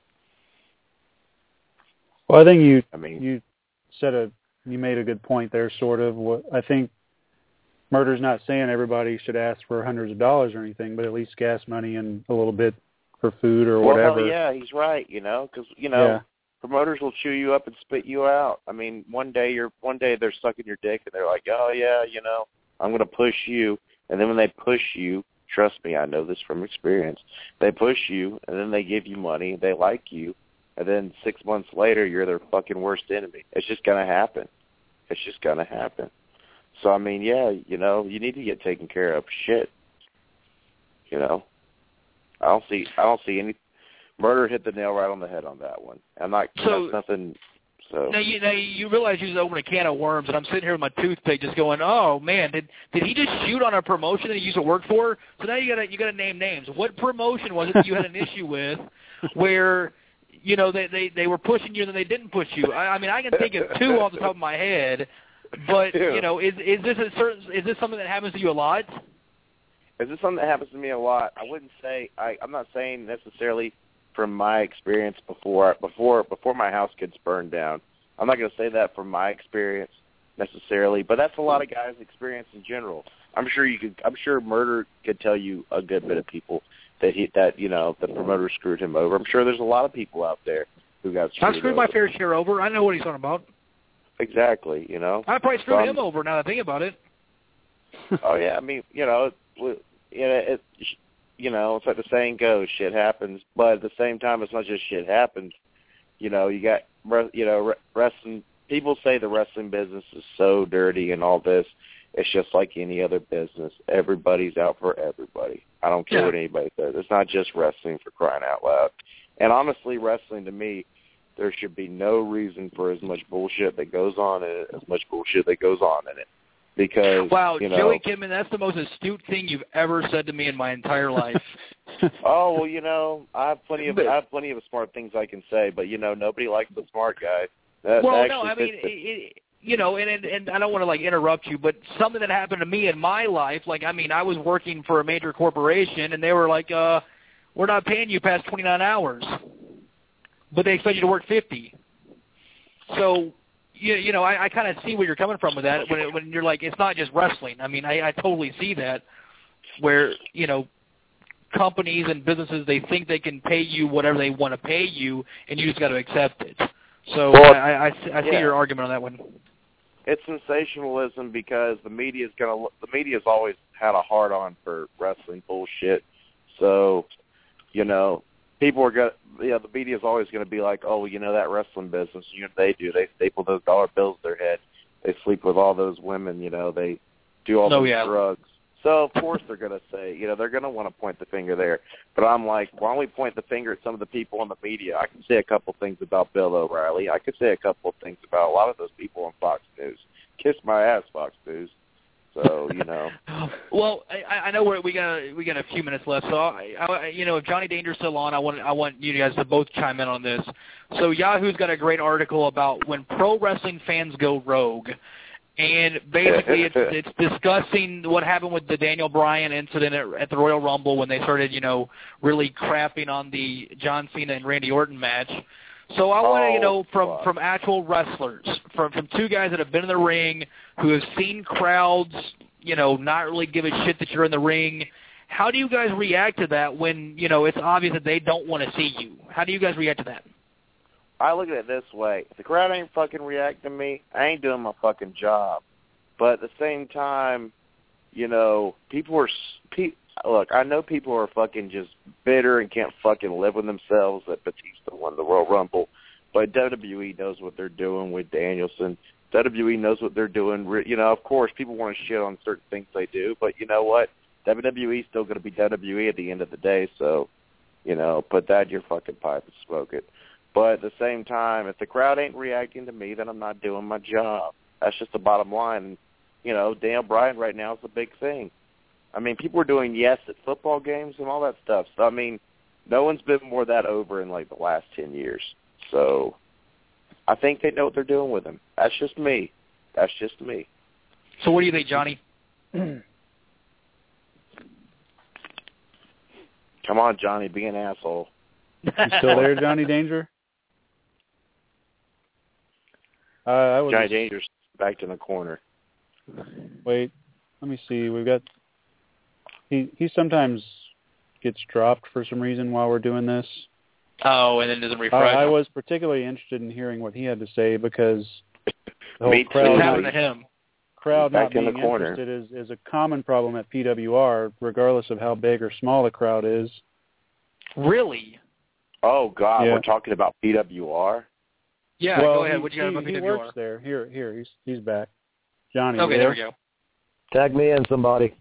Well, I think you made a good point there, sort of. I think Murder's not saying everybody should ask for hundreds of dollars or anything, but at least gas money and a little bit for food or whatever. Well, yeah, he's right, because, promoters will chew you up and spit you out. I mean, one day they're sucking your dick and they're like, oh, yeah, I'm going to push you. And then when they push you, trust me, I know this from experience, they push you and then they give you money, they like you, and then 6 months later you're their fucking worst enemy. It's just going to happen. So, I mean, yeah, you need to get taken care of. Shit. I don't see any. Murder hit the nail right on the head on that one. That's nothing. So now you realize you just opened a can of worms, and I'm sitting here with my toothpick, just going, "Oh man, did he just shoot on a promotion that he used to work for?" So now you gotta name names. What promotion was it that you had an issue with, where they were pushing you and then they didn't push you? I mean, I can think of two off the top of my head, but is this something that happens to you a lot? Is this something that happens to me a lot? I wouldn't say. I'm not saying necessarily from my experience before my house gets burned down. I'm not going to say that from my experience necessarily, but that's a lot of guys' experience in general. I'm sure Murder could tell you a good bit of people that the promoter screwed him over. I'm sure there's a lot of people out there who got screwed over. I've screwed my fair share over. I know what he's talking about. Exactly, I probably screwed him over now that I think about it. Oh yeah, I mean, it's like the saying goes, shit happens. But at the same time, it's not just shit happens. You got, wrestling. People say the wrestling business is so dirty and all this. It's just like any other business. Everybody's out for everybody. I don't care what anybody says. It's not just wrestling, for crying out loud. And honestly, wrestling to me, there should be no reason for as much bullshit that goes on in it, as much bullshit that goes on in it. Because, wow, Joey Kidman, that's the most astute thing you've ever said to me in my entire life. Oh, well, I have plenty of smart things I can say, but nobody likes the smart guy. And I don't want to interrupt you, but something that happened to me in my life, I was working for a major corporation, and they were like, "We're not paying you past 29 hours," but they expect you to work 50. So, I kind of see where you're coming from with that when you're like, it's not just wrestling. I mean, I totally see that where, companies and businesses, they think they can pay you whatever they want to pay you, and you just got to accept it. So I see your argument on that one. It's sensationalism because the media's always had a hard on for wrestling bullshit. So, people are the media's always going to be like, oh, that wrestling business, they do. They staple those dollar bills to their head. They sleep with all those women, they do all those drugs. So, of course, they're going to say, they're going to want to point the finger there. But I'm like, why don't we point the finger at some of the people in the media? I can say a couple things about Bill O'Reilly. I could say a couple things about a lot of those people on Fox News. Kiss my ass, Fox News. So, Well, I know we got a few minutes left. So, if Johnny Danger's still on, I want you guys to both chime in on this. So, Yahoo's got a great article about when pro wrestling fans go rogue, and basically it's discussing what happened with the Daniel Bryan incident at the Royal Rumble when they started, really crapping on the John Cena and Randy Orton match. So I want to know from actual wrestlers, from two guys that have been in the ring, who have seen crowds, not really give a shit that you're in the ring. How do you guys react to that when, it's obvious that they don't want to see you? How do you guys react to that? I look at it this way. If the crowd ain't fucking reacting to me, I ain't doing my fucking job. But at the same time, look, I know people are fucking just bitter and can't fucking live with themselves that Batista won the Royal Rumble, but WWE knows what they're doing with Danielson. WWE knows what they're doing. Of course, people want to shit on certain things they do, but you know what? WWE's still going to be WWE at the end of the day, so, put that in your fucking pipe and smoke it. But at the same time, if the crowd ain't reacting to me, then I'm not doing my job. That's just the bottom line. Daniel Bryan right now is the big thing. I mean, people are doing yes at football games and all that stuff. So, I mean, no one's been more that over in, the last 10 years. So, I think they know what they're doing with him. That's just me. So what do you think, Johnny? Come on, Johnny, be an asshole. You still there, Johnny Danger? Johnny Danger's back in the corner. Wait, let me see. We've got... He sometimes gets dropped for some reason while we're doing this. Oh, and then doesn't refresh. I was particularly interested in hearing what he had to say because the whole Me too. crowd, What happened to him? Crowd back not in being the corner. interested is a common problem at PWR, regardless of how big or small the crowd is. Really? Oh, God, Yeah. We're talking about PWR? Yeah, well, go ahead. What you got about he PWR? works there. Here, he's back. Johnny, Okay, there we go. Tag me in, somebody.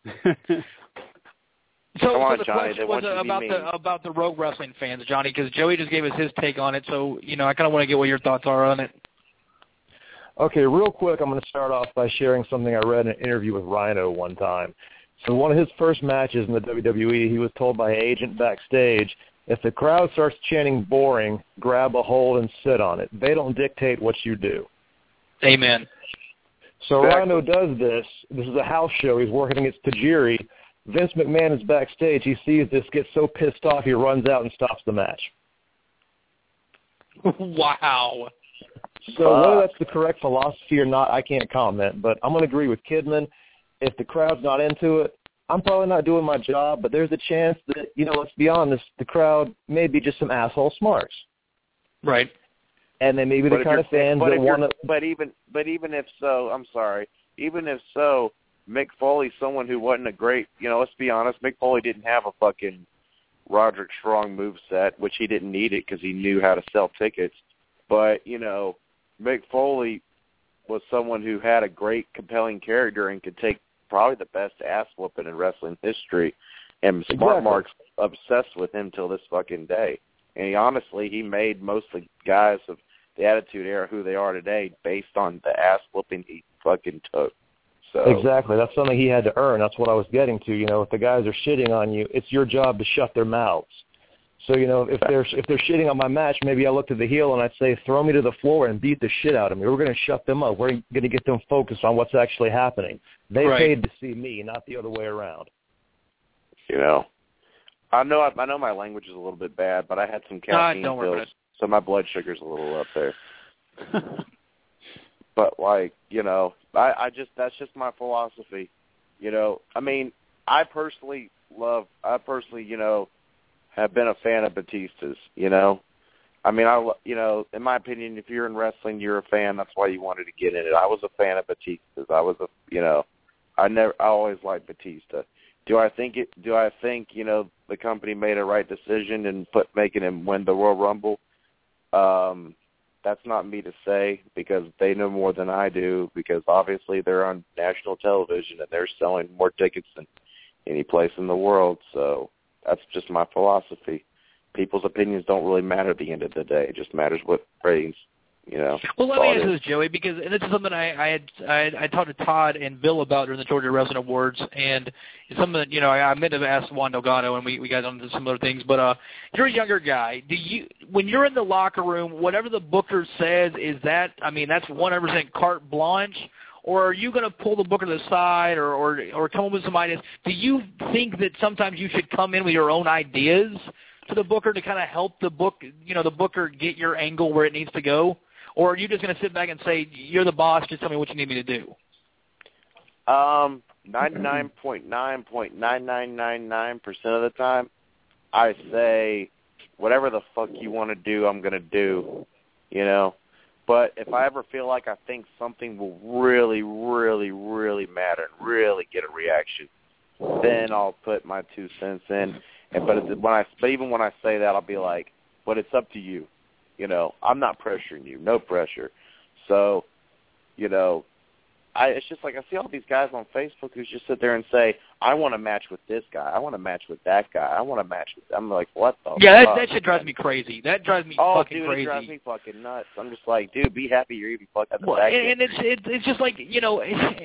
So Come on, the Johnny, question was about the rogue wrestling fans, Johnny, because Joey just gave us his take on it. So I kind of want to get what your thoughts are on it. Okay, real quick, I'm going to start off by sharing something I read in an interview with Rhino one time. So one of his first matches in the WWE, he was told by an agent backstage, if the crowd starts chanting boring, grab a hold and sit on it. They don't dictate what you do. Amen. So Exactly. Rhino does this. This is a house show. He's working against Tajiri. Vince McMahon is backstage. He sees this, gets so pissed off, he runs out and stops the match. Wow. So whether that's the correct philosophy or not, I can't comment. But I'm going to agree with Kidman. If the crowd's not into it, I'm probably not doing my job. But there's a chance that, let's be honest, the crowd may be just some asshole smarts. Right. And they may be the kind of fans that want to. But even if so, I'm sorry. Even if so, Mick Foley's someone who wasn't a great. Let's be honest. Mick Foley didn't have a fucking Roderick Strong moveset, which he didn't need it because he knew how to sell tickets. But Mick Foley was someone who had a great, compelling character and could take probably the best ass whooping in wrestling history. And Smart Mark's obsessed with him till this fucking day. And he made most of the guys of the Attitude Era who they are today based on the ass whooping he fucking took. So Exactly. That's something he had to earn. That's what I was getting to. If the guys are shitting on you, it's your job to shut their mouths. So, if they're shitting on my match, maybe I look to the heel and I'd say, throw me to the floor and beat the shit out of me. We're going to shut them up. We're going to get them focused on what's actually happening. They paid to see me, not the other way around. I know my language is a little bit bad, but I had some caffeine pills, so my blood sugar's a little up there. But like, you know, I just that's just my philosophy. You know, I mean, I personally, you know, have been a fan of Batista's. You know, I mean, you know, in my opinion, if you're in wrestling, you're a fan. That's why you wanted to get in it. I was a fan of Batista's. You know, I always liked Batista. Do I think, you know, the company made a right decision in making him win the Royal Rumble? That's not me to say, because they know more than I do, because obviously they're on national television and they're selling more tickets than any place in the world. So that's just my philosophy. People's opinions don't really matter at the end of the day. It just matters what ratings, you know. Well, let me ask you this, Joey, because and this is something I talked to Todd and Bill about during the Georgia Wrestling Awards, and it's something that, you know, I meant to ask Juan Delgado, and we got on to some other things. But you're a younger guy. When you're in the locker room, whatever the booker says, that's 100% carte blanche? Or are you going to pull the booker to the side or come up with some ideas? Do you think that sometimes you should come in with your own ideas to the booker to kind of help the booker get your angle where it needs to go? Or are you just going to sit back and say, you're the boss, just tell me what you need me to do? 99.99999% of the time, I say, whatever the fuck you want to do, I'm going to do, you know. But if I ever feel like I think something will really, really, really matter and really get a reaction, then I'll put my 2 cents in. But even when I say that, I'll be like, but it's up to you. You know, I'm not pressuring you. No pressure. So, you know, it's just like I see all these guys on Facebook who just sit there and say, I want to match with this guy. I want to match with that guy. I want to match with – I'm like, what the fuck? That shit drives me crazy. That drives me fucking crazy. It drives me fucking nuts. I'm just like, dude, be happy you're even fucking at the back. And end. it's just like, you know,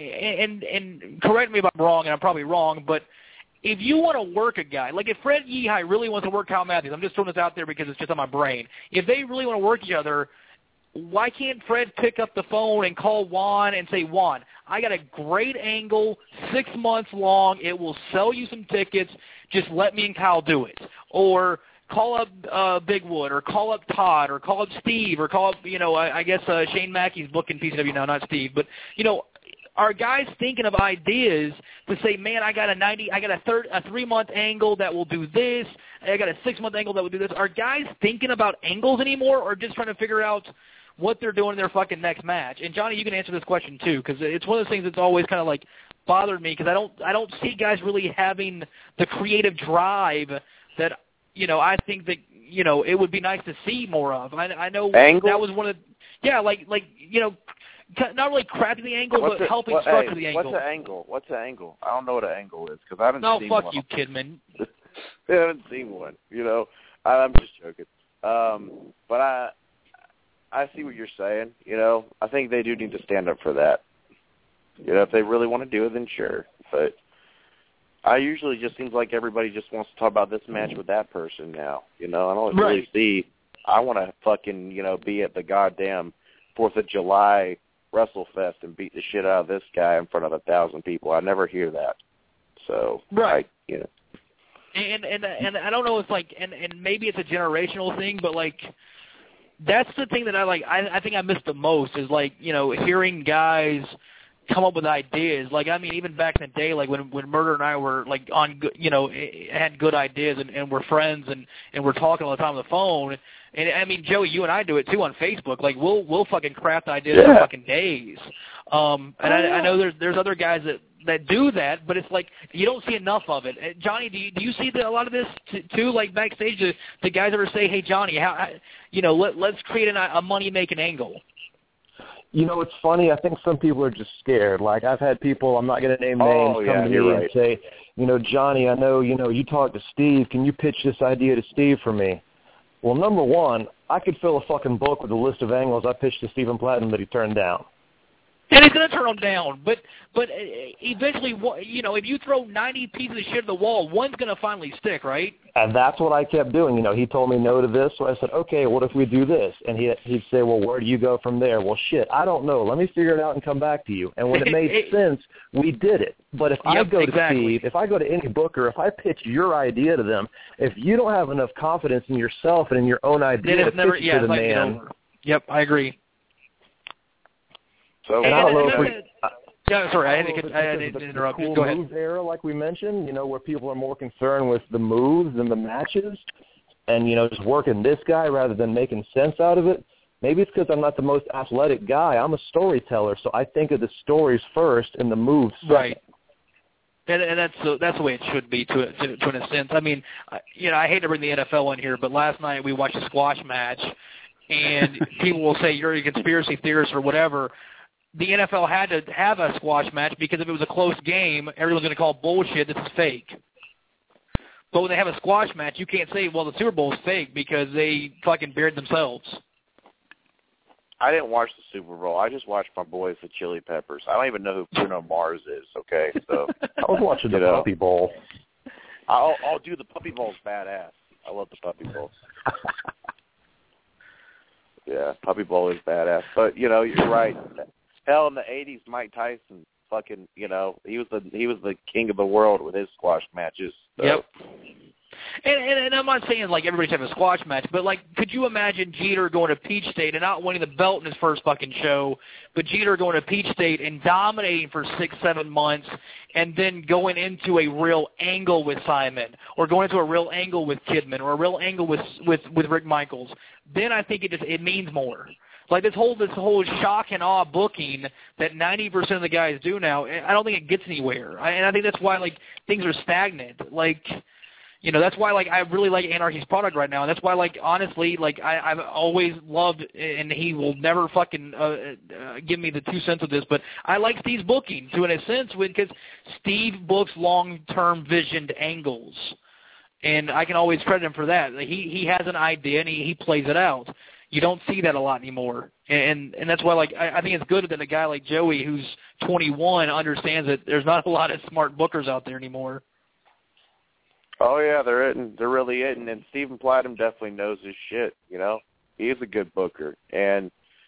and correct me if I'm wrong, and I'm probably wrong, but – if you want to work a guy, like if Fred Yehi really wants to work Kyle Matthews, I'm just throwing this out there because it's just on my brain. If they really want to work each other, why can't Fred pick up the phone and call Juan and say, Juan, I got a great angle, 6 months long. It will sell you some tickets. Just let me and Kyle do it. Or call up Bigwood, or call up Todd, or call up Steve, or call up, you know, I guess Shane Mackey's booking PCW now, not Steve. But, you know, are guys thinking of ideas to say, man, I got a 3-month angle that will do this. I got a 6-month angle that will do this. Are guys thinking about angles anymore, or just trying to figure out what they're doing in their fucking next match? And Johnny, you can answer this question too, because it's one of those things that's always kind of like bothered me, because I don't see guys really having the creative drive that, you know, I think that, you know, it would be nice to see more of. I know angle? That was one of the, yeah, like you know, not really crafting the angle, but helping structure the angle. What's an angle? I don't know what an angle is, because I haven't seen one. No, fuck you, Kidman. I haven't seen one, you know. I'm just joking. But I see what you're saying, you know. I think they do need to stand up for that. You know, if they really want to do it, then sure. But I usually just seems like everybody just wants to talk about this match with that person now, you know. I don't really see. I want to fucking, you know, be at the goddamn 4th of July WrestleFest and beat the shit out of this guy in front of 1,000 people. I never hear that. So, you know. And I don't know if like and maybe it's a generational thing, but like that's the thing that I think I miss the most is like, you know, hearing guys come up with ideas. Like, I mean, even back in the day, like when Murder and I were like on, you know, had good ideas and we're friends and we're talking all the time on the phone. And I mean, Joey, you and I do it too on Facebook. Like we'll fucking craft ideas for fucking days. I know there's other guys that do that, but it's like you don't see enough of it. Johnny, do you see a lot of this too? Like backstage, the guys ever say, "Hey, Johnny, how you know, let's create a money making angle." You know, it's funny. I think some people are just scared. Like, I've had people, I'm not going to name names, come to me and say, you know, Johnny, I know, you know, you talked to Steve. Can you pitch this idea to Steve for me? Well, number one, I could fill a fucking book with a list of angles I pitched to Stephen Platinum that he turned down. And he's going to turn them down. But eventually, you know, if you throw 90 pieces of shit at the wall, one's going to finally stick, right? And that's what I kept doing. You know, he told me no to this, so I said, okay, what if we do this? And he'd say, well, where do you go from there? Well, shit, I don't know. Let me figure it out and come back to you. And when it made sense, we did it. But if I go to Steve, if I go to any booker, if I pitch your idea to them, if you don't have enough confidence in yourself and in your own idea to pitch it to the man. Yep, I agree. So and I don't know if yeah, sorry, I didn't interrupt. Cool Go ahead. moves era, like we mentioned, where people are more concerned with the moves than the matches, and just working this guy rather than making sense out of it. Maybe it's because I'm not the most athletic guy. I'm a storyteller, so I think of the stories first and the moves second. Right. And that's the way it should be to a sense. I mean, I hate to bring the NFL in here, but last night we watched a squash match, and people will say you're a conspiracy theorist or whatever. The NFL had to have a squash match because if it was a close game, everyone's going to call bullshit. This is fake. But when they have a squash match, you can't say, well, the Super Bowl is fake because they fucking buried themselves. I didn't watch the Super Bowl. I just watched my boys, the Chili Peppers. I don't even know who Bruno Mars is, okay? So I was watching the Puppy Bowl. I'll do the Puppy Bowl's badass. I love the Puppy Bowl. Yeah, Puppy Bowl is badass. But, you're right. Hell, in the 80s, Mike Tyson fucking, he was the king of the world with his squash matches. So. Yep. And I'm not saying, like, everybody's having a squash match, but, like, could you imagine Jeter going to Peach State and not winning the belt in his first fucking show, but Jeter going to Peach State and dominating for 6-7 months and then going into a real angle with Simon or going into a real angle with Kidman or a real angle with Rick Michaels? Then I think it means more. Like this whole shock and awe booking that 90% of the guys do now, I don't think it gets anywhere. And I think that's why, like, things are stagnant. Like, that's why, like, I really like Anarchy's product right now. And that's why, like, honestly, like, I've always loved, and he will never fucking give me the 2 cents of this, but I like Steve's booking, to in a sense, because Steve books long-term visioned angles. And I can always credit him for that. He has an idea, and he plays it out. You don't see that a lot anymore. And that's why, like, I think it's good that a guy like Joey, who's 21, understands that there's not a lot of smart bookers out there anymore. Oh, yeah, there really isn't. And Stephen Platinum definitely knows his shit, He is a good booker. And,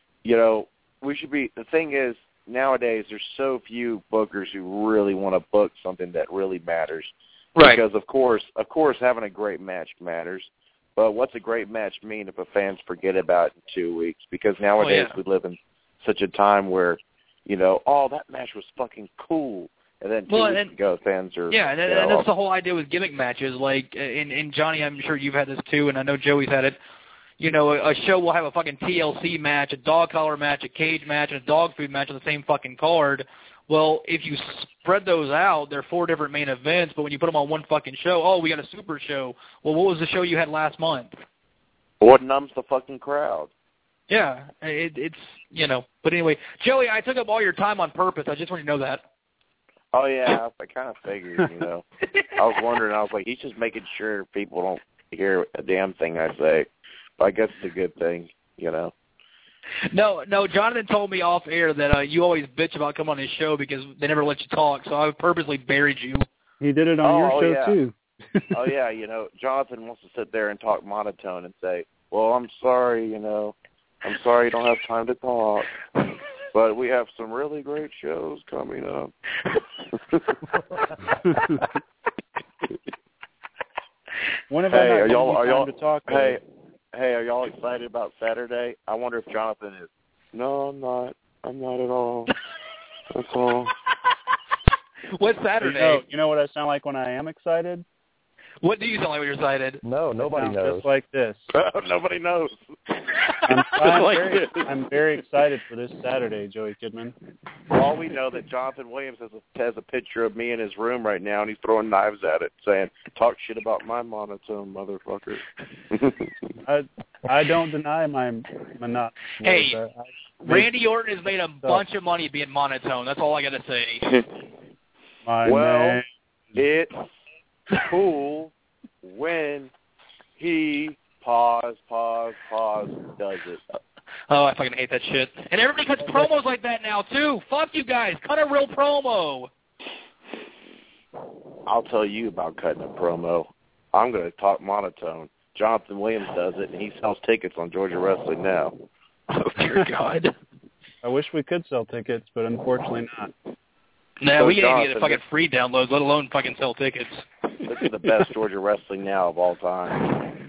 the thing is, nowadays there's so few bookers who really want to book something that really matters. Right. Because, of course, having a great match matters. But what's a great match mean if a fans forget about it in 2 weeks? Because nowadays we live in such a time where, that match was fucking cool. And then 2 weeks ago, fans are... Yeah, and that's the whole idea with gimmick matches. Like, and Johnny, I'm sure you've had this too, and I know Joey's had it. A show will have a fucking TLC match, a dog collar match, a cage match, and a dog food match on the same fucking card. Well, if you spread those out, they're 4 different main events, but when you put them on one fucking show, we got a super show. Well, what was the show you had last month? What numbs the fucking crowd? Yeah, it's, But anyway, Joey, I took up all your time on purpose. I just want you to know that. Oh, yeah, I kind of figured, I was wondering, I was like, he's just making sure people don't hear a damn thing I say. But I guess it's a good thing, No, Jonathan told me off air that you always bitch about coming on his show because they never let you talk, so I purposely buried you. He did it on your show, too. Oh, yeah, Jonathan wants to sit there and talk monotone and say, well, I'm sorry, I'm sorry you don't have time to talk, but we have some really great shows coming up. When have I not time to talk? Hey, are y'all excited about Saturday? I wonder if Jonathan is. No, I'm not. I'm not at all. That's all. What's Saturday? You know what I sound like when I am excited? What do you sound like when you're excited? No, nobody knows. Just like this. Nobody knows. I'm very excited for this Saturday, Joey Kidman. For all we know that Jonathan Williams has a picture of me in his room right now, and he's throwing knives at it, saying, talk shit about my monotone, motherfucker. I don't deny my monotone. Hey, Randy Orton has made a bunch of money being monotone. That's all I got to say. It's cool when he pause, does it. Oh, I fucking hate that shit. And everybody cuts promos like that now, too. Fuck you guys. Cut a real promo. I'll tell you about cutting a promo. I'm going to talk monotone. Jonathan Williams does it, and he sells tickets on Georgia Wrestling Now. Oh, dear God. I wish we could sell tickets, but unfortunately not. No, we can't get fucking free downloads, let alone fucking sell tickets. This is the best Georgia Wrestling Now of all time.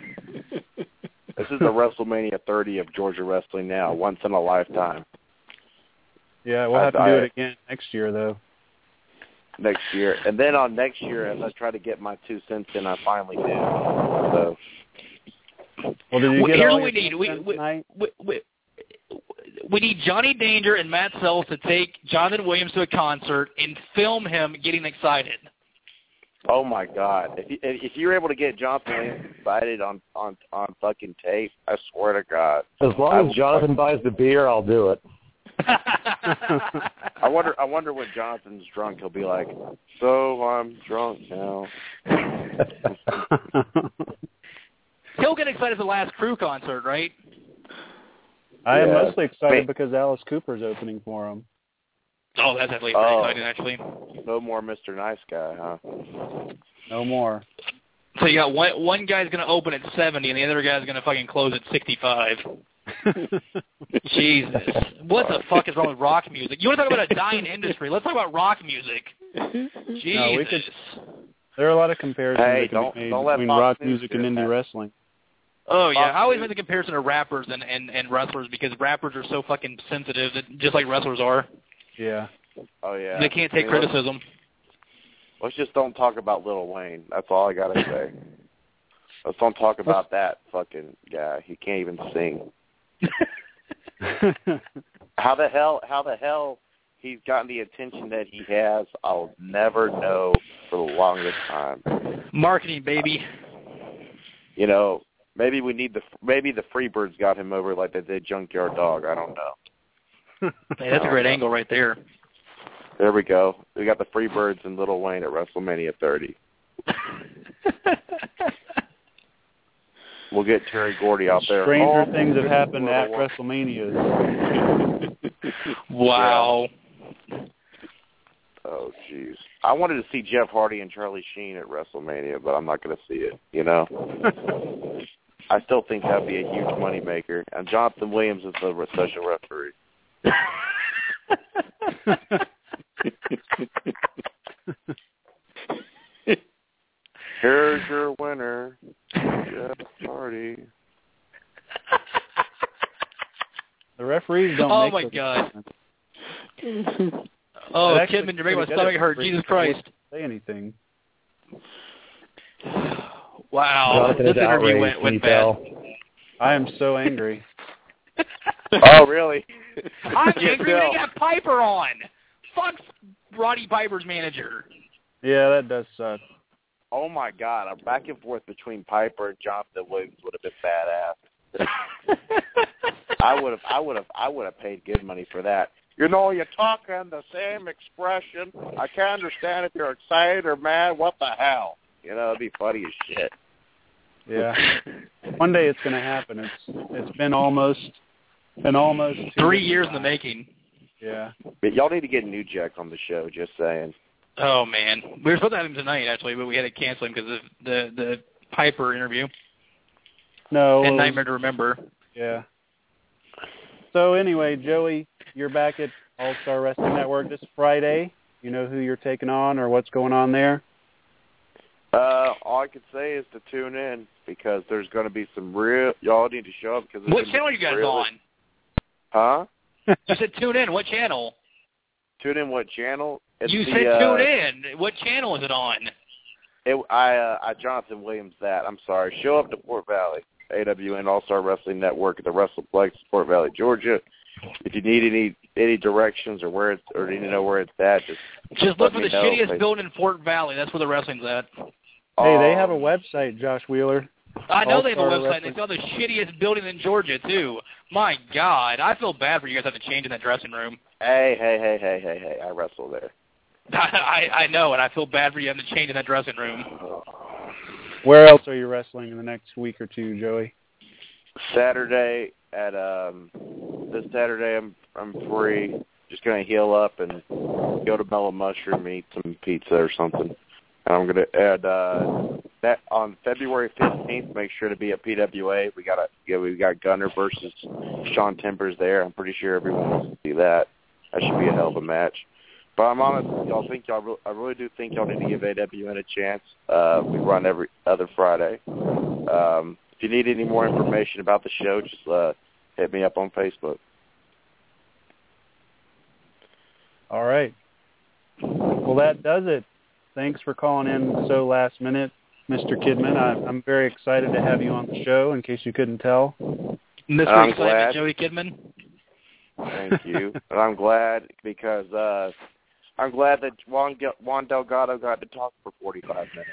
This is the WrestleMania 30 of Georgia Wrestling Now, once in a lifetime. Yeah, we'll have to do it again next year, though. Next year. And then on next year, as I try to get my 2 cents in, I finally do. So. Well, did you get here's all what your we need. We need Johnny Danger and Matt Sells to take Jonathan Williams to a concert and film him getting excited. Oh my God! If you're able to get Jonathan Williams excited on fucking tape, I swear to God. As long as Jonathan buys the beer, I'll do it. I wonder when Jonathan's drunk, he'll be like, "So I'm drunk now." He'll get excited at the Last Crew concert, right? I am mostly excited because Alice Cooper's opening for him. Oh, that's actually pretty exciting, actually. No more Mr. Nice Guy, huh? No more. So you got one guy's going to open at 70, and the other guy's going to fucking close at 65. Jesus. What the fuck is wrong with rock music? You want to talk about a dying industry? Let's talk about rock music. Jesus. There are a lot of comparisons that can be made between rock music and indie wrestling. Oh, yeah. I always make the comparison to rappers and wrestlers because rappers are so fucking sensitive, just like wrestlers are. Yeah. Oh, yeah. They can't take criticism. Let's just don't talk about Lil Wayne. That's all I got to say. Let's don't talk about that fucking guy. He can't even sing. How the hell he's gotten the attention that he has, I'll never know for the longest time. Marketing, baby. You know, maybe the Freebirds got him over like they did Junkyard Dog. I don't know. Hey, that's a great angle right there. There we go. We got the Freebirds and Lil Wayne at WrestleMania 30. We'll get Terry Gordy out there. Stranger things have happened at WrestleMania. Wow. Yeah. Oh, jeez. I wanted to see Jeff Hardy and Charlie Sheen at WrestleMania, but I'm not going to see it, you know? I still think that would be a huge moneymaker. And Jonathan Williams is the special referee. Here's your winner, Jeff Hardy. The referees don't. Oh my God! Oh, Kidman, you're making my stomach hurt. Jesus Christ! Say anything. Wow, this interview went bad. I am so angry. Oh, really? I'm angry they got Piper on. Fuck Roddy Piper's manager. Yeah, that does suck. Oh my God, a back and forth between Piper and Jonathan Williams would have been badass. I would have paid good money for that. You know, you're talking the same expression. I can't understand if you're excited or mad. What the hell? You know, it'd be funny as shit. Yeah. One day it's going to happen. It's been almost 3 years in the making. Yeah. But y'all need to get New Jack on the show, just saying. Oh, man. We were supposed to have him tonight, actually, but we had to cancel him because of the Piper interview. No. And Nightmare to Remember. Yeah. So, anyway, Joey, you're back at All-Star Wrestling Network this Friday. You know who you're taking on or what's going on there? All I can say is to tune in because there's going to be some real... Y'all need to show up because... What channel are you guys on? Huh? You said tune in. What channel? Tune in what channel? You said tune in. What channel is it on? I Jonathan Williams that. I'm sorry. Show up to Fort Valley. AWN All-Star Wrestling Network at the WrestlePlex, Fort Valley, Georgia. If you need any directions or where it's or need to know where it's at, just look for the shittiest building in Fort Valley. That's where the wrestling's at. Hey, they have a website, Josh Wheeler. I know they have a website. They sell the shittiest building in Georgia too. My God, I feel bad for you guys having to change in that dressing room. Hey! I wrestle there. I know, and I feel bad for you having to change in that dressing room. Where else are you wrestling in the next week or two, Joey? Saturday at this Saturday I'm free. Just gonna heal up and go to Mellow Mushroom and eat some pizza or something. And I'm gonna add that on February 15th. Make sure to be at PWA. We got Gunner versus Sean Timbers there. I'm pretty sure everyone wants to see that. That should be a hell of a match. But I'm honest, I really do think y'all need to give AWN a chance. We run every other Friday. If you need any more information about the show, just hit me up on Facebook. All right. Well, that does it. Thanks for calling in so last minute, Mr. Kidman. I'm very excited to have you on the show, in case you couldn't tell. I'm glad. Joey Kidman. Thank you. I'm glad because I'm glad that Juan Delgado got to talk for 45 minutes.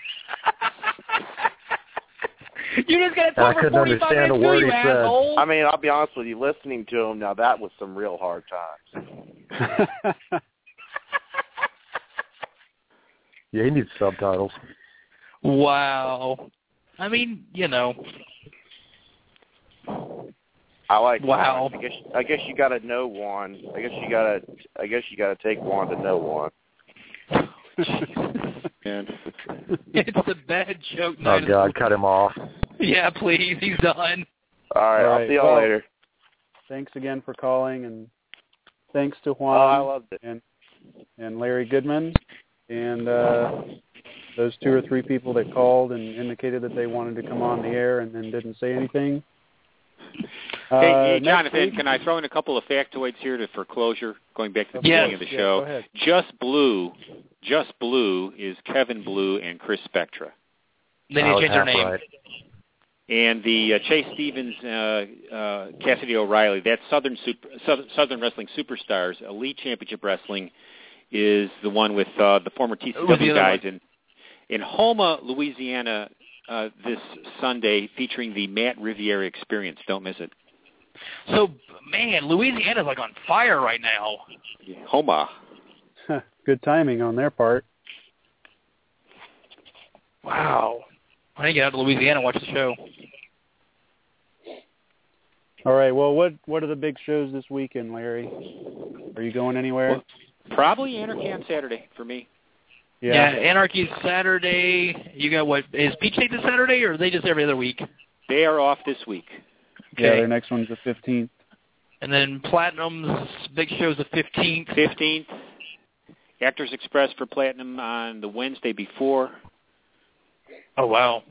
You just got to talk for 45 minutes too, you asshole. I mean, I'll be honest with you, listening to him, now that was some real hard times. Yeah, he needs subtitles. Wow. I mean, you know. I like wow. Juan. I guess you got to know Juan. I guess you got to take Juan to know Juan. It's a bad joke. Oh God, cut him off. Yeah, please. He's done. All right, I'll see y'all later. Thanks again for calling, and thanks to Juan. I loved it. And Larry Goodman, and those 2 or 3 people that called and indicated that they wanted to come on the air and then didn't say anything. Hey, Jonathan, can I throw in a couple of factoids here for closure, going back to the beginning of the show? Go ahead. Just Blue is Kevin Blue and Chris Spectra. They need to change their name. Right. And the Chase Stevens, Cassidy O'Reilly, that's Southern Wrestling Superstars, Elite Championship Wrestling, is the one with the former TCW guys in Houma, Louisiana, this Sunday, featuring the Matt Riviera Experience. Don't miss it. So, man, Louisiana's like on fire right now. Houma. Good timing on their part. Wow. I need to get out to Louisiana and watch the show. All right. Well, what are the big shows this weekend, Larry? Are you going anywhere? Well, probably Anarchy on Saturday for me. Yeah, Anarchy's Saturday. You got what? Is Peach State this Saturday, or are they just every other week? They are off this week. Okay. Yeah, their next one's the 15th. And then Platinum's big show's the 15th. 15th. Actors Express for Platinum on the Wednesday before. Oh, wow.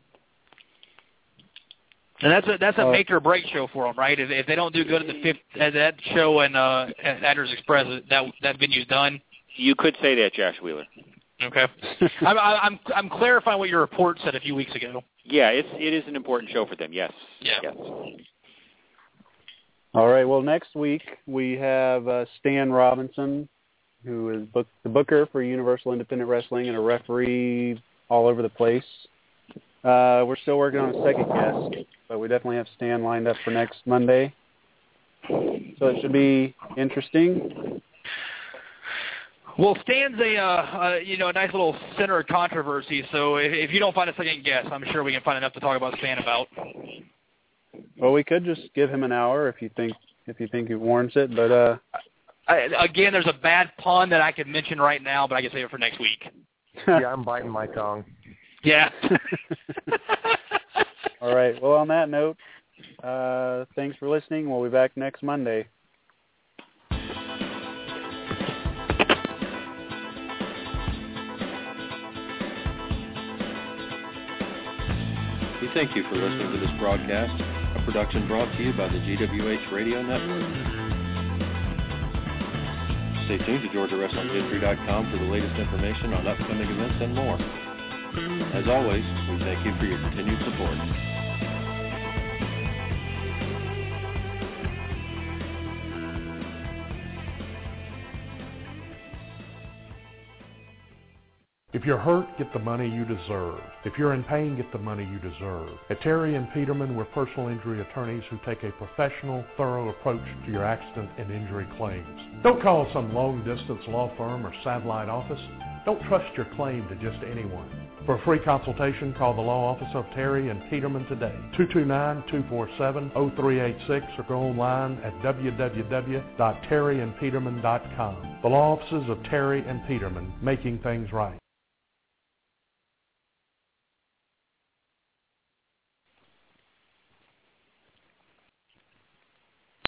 And that's a make or break show for them, right? If they don't do good at that show and at Actors Express, that venue's done. You could say that, Josh Wheeler. Okay. I'm clarifying what your report said a few weeks ago. Yeah, it is an important show for them. Yes. Yeah. Yes. All right. Well, next week we have Stan Robinson, who is the booker for Universal Independent Wrestling and a referee all over the place. We're still working on a second guest, but we definitely have Stan lined up for next Monday. So it should be interesting. Well, Stan's a nice little center of controversy. So if you don't find a second guest, I'm sure we can find enough to talk about Stan about. Well, we could just give him an hour if you think he warrants it. But again, there's a bad pun that I could mention right now, but I can save it for next week. Yeah, I'm biting my tongue. Yeah. All right. Well, on that note, thanks for listening. We'll be back next Monday. We thank you for listening to this broadcast, a production brought to you by the GWH Radio Network. Stay tuned to GeorgiaWrestlingHistory.com for the latest information on upcoming events and more. As always, we thank you for your continued support. If you're hurt, get the money you deserve. If you're in pain, get the money you deserve. At Terry and Peterman, we're personal injury attorneys who take a professional, thorough approach to your accident and injury claims. Don't call some long-distance law firm or satellite office. Don't trust your claim to just anyone. For a free consultation, call the law office of Terry and Peterman today, 229-247-0386, or go online at www.terryandpeterman.com. The law offices of Terry and Peterman, making things right.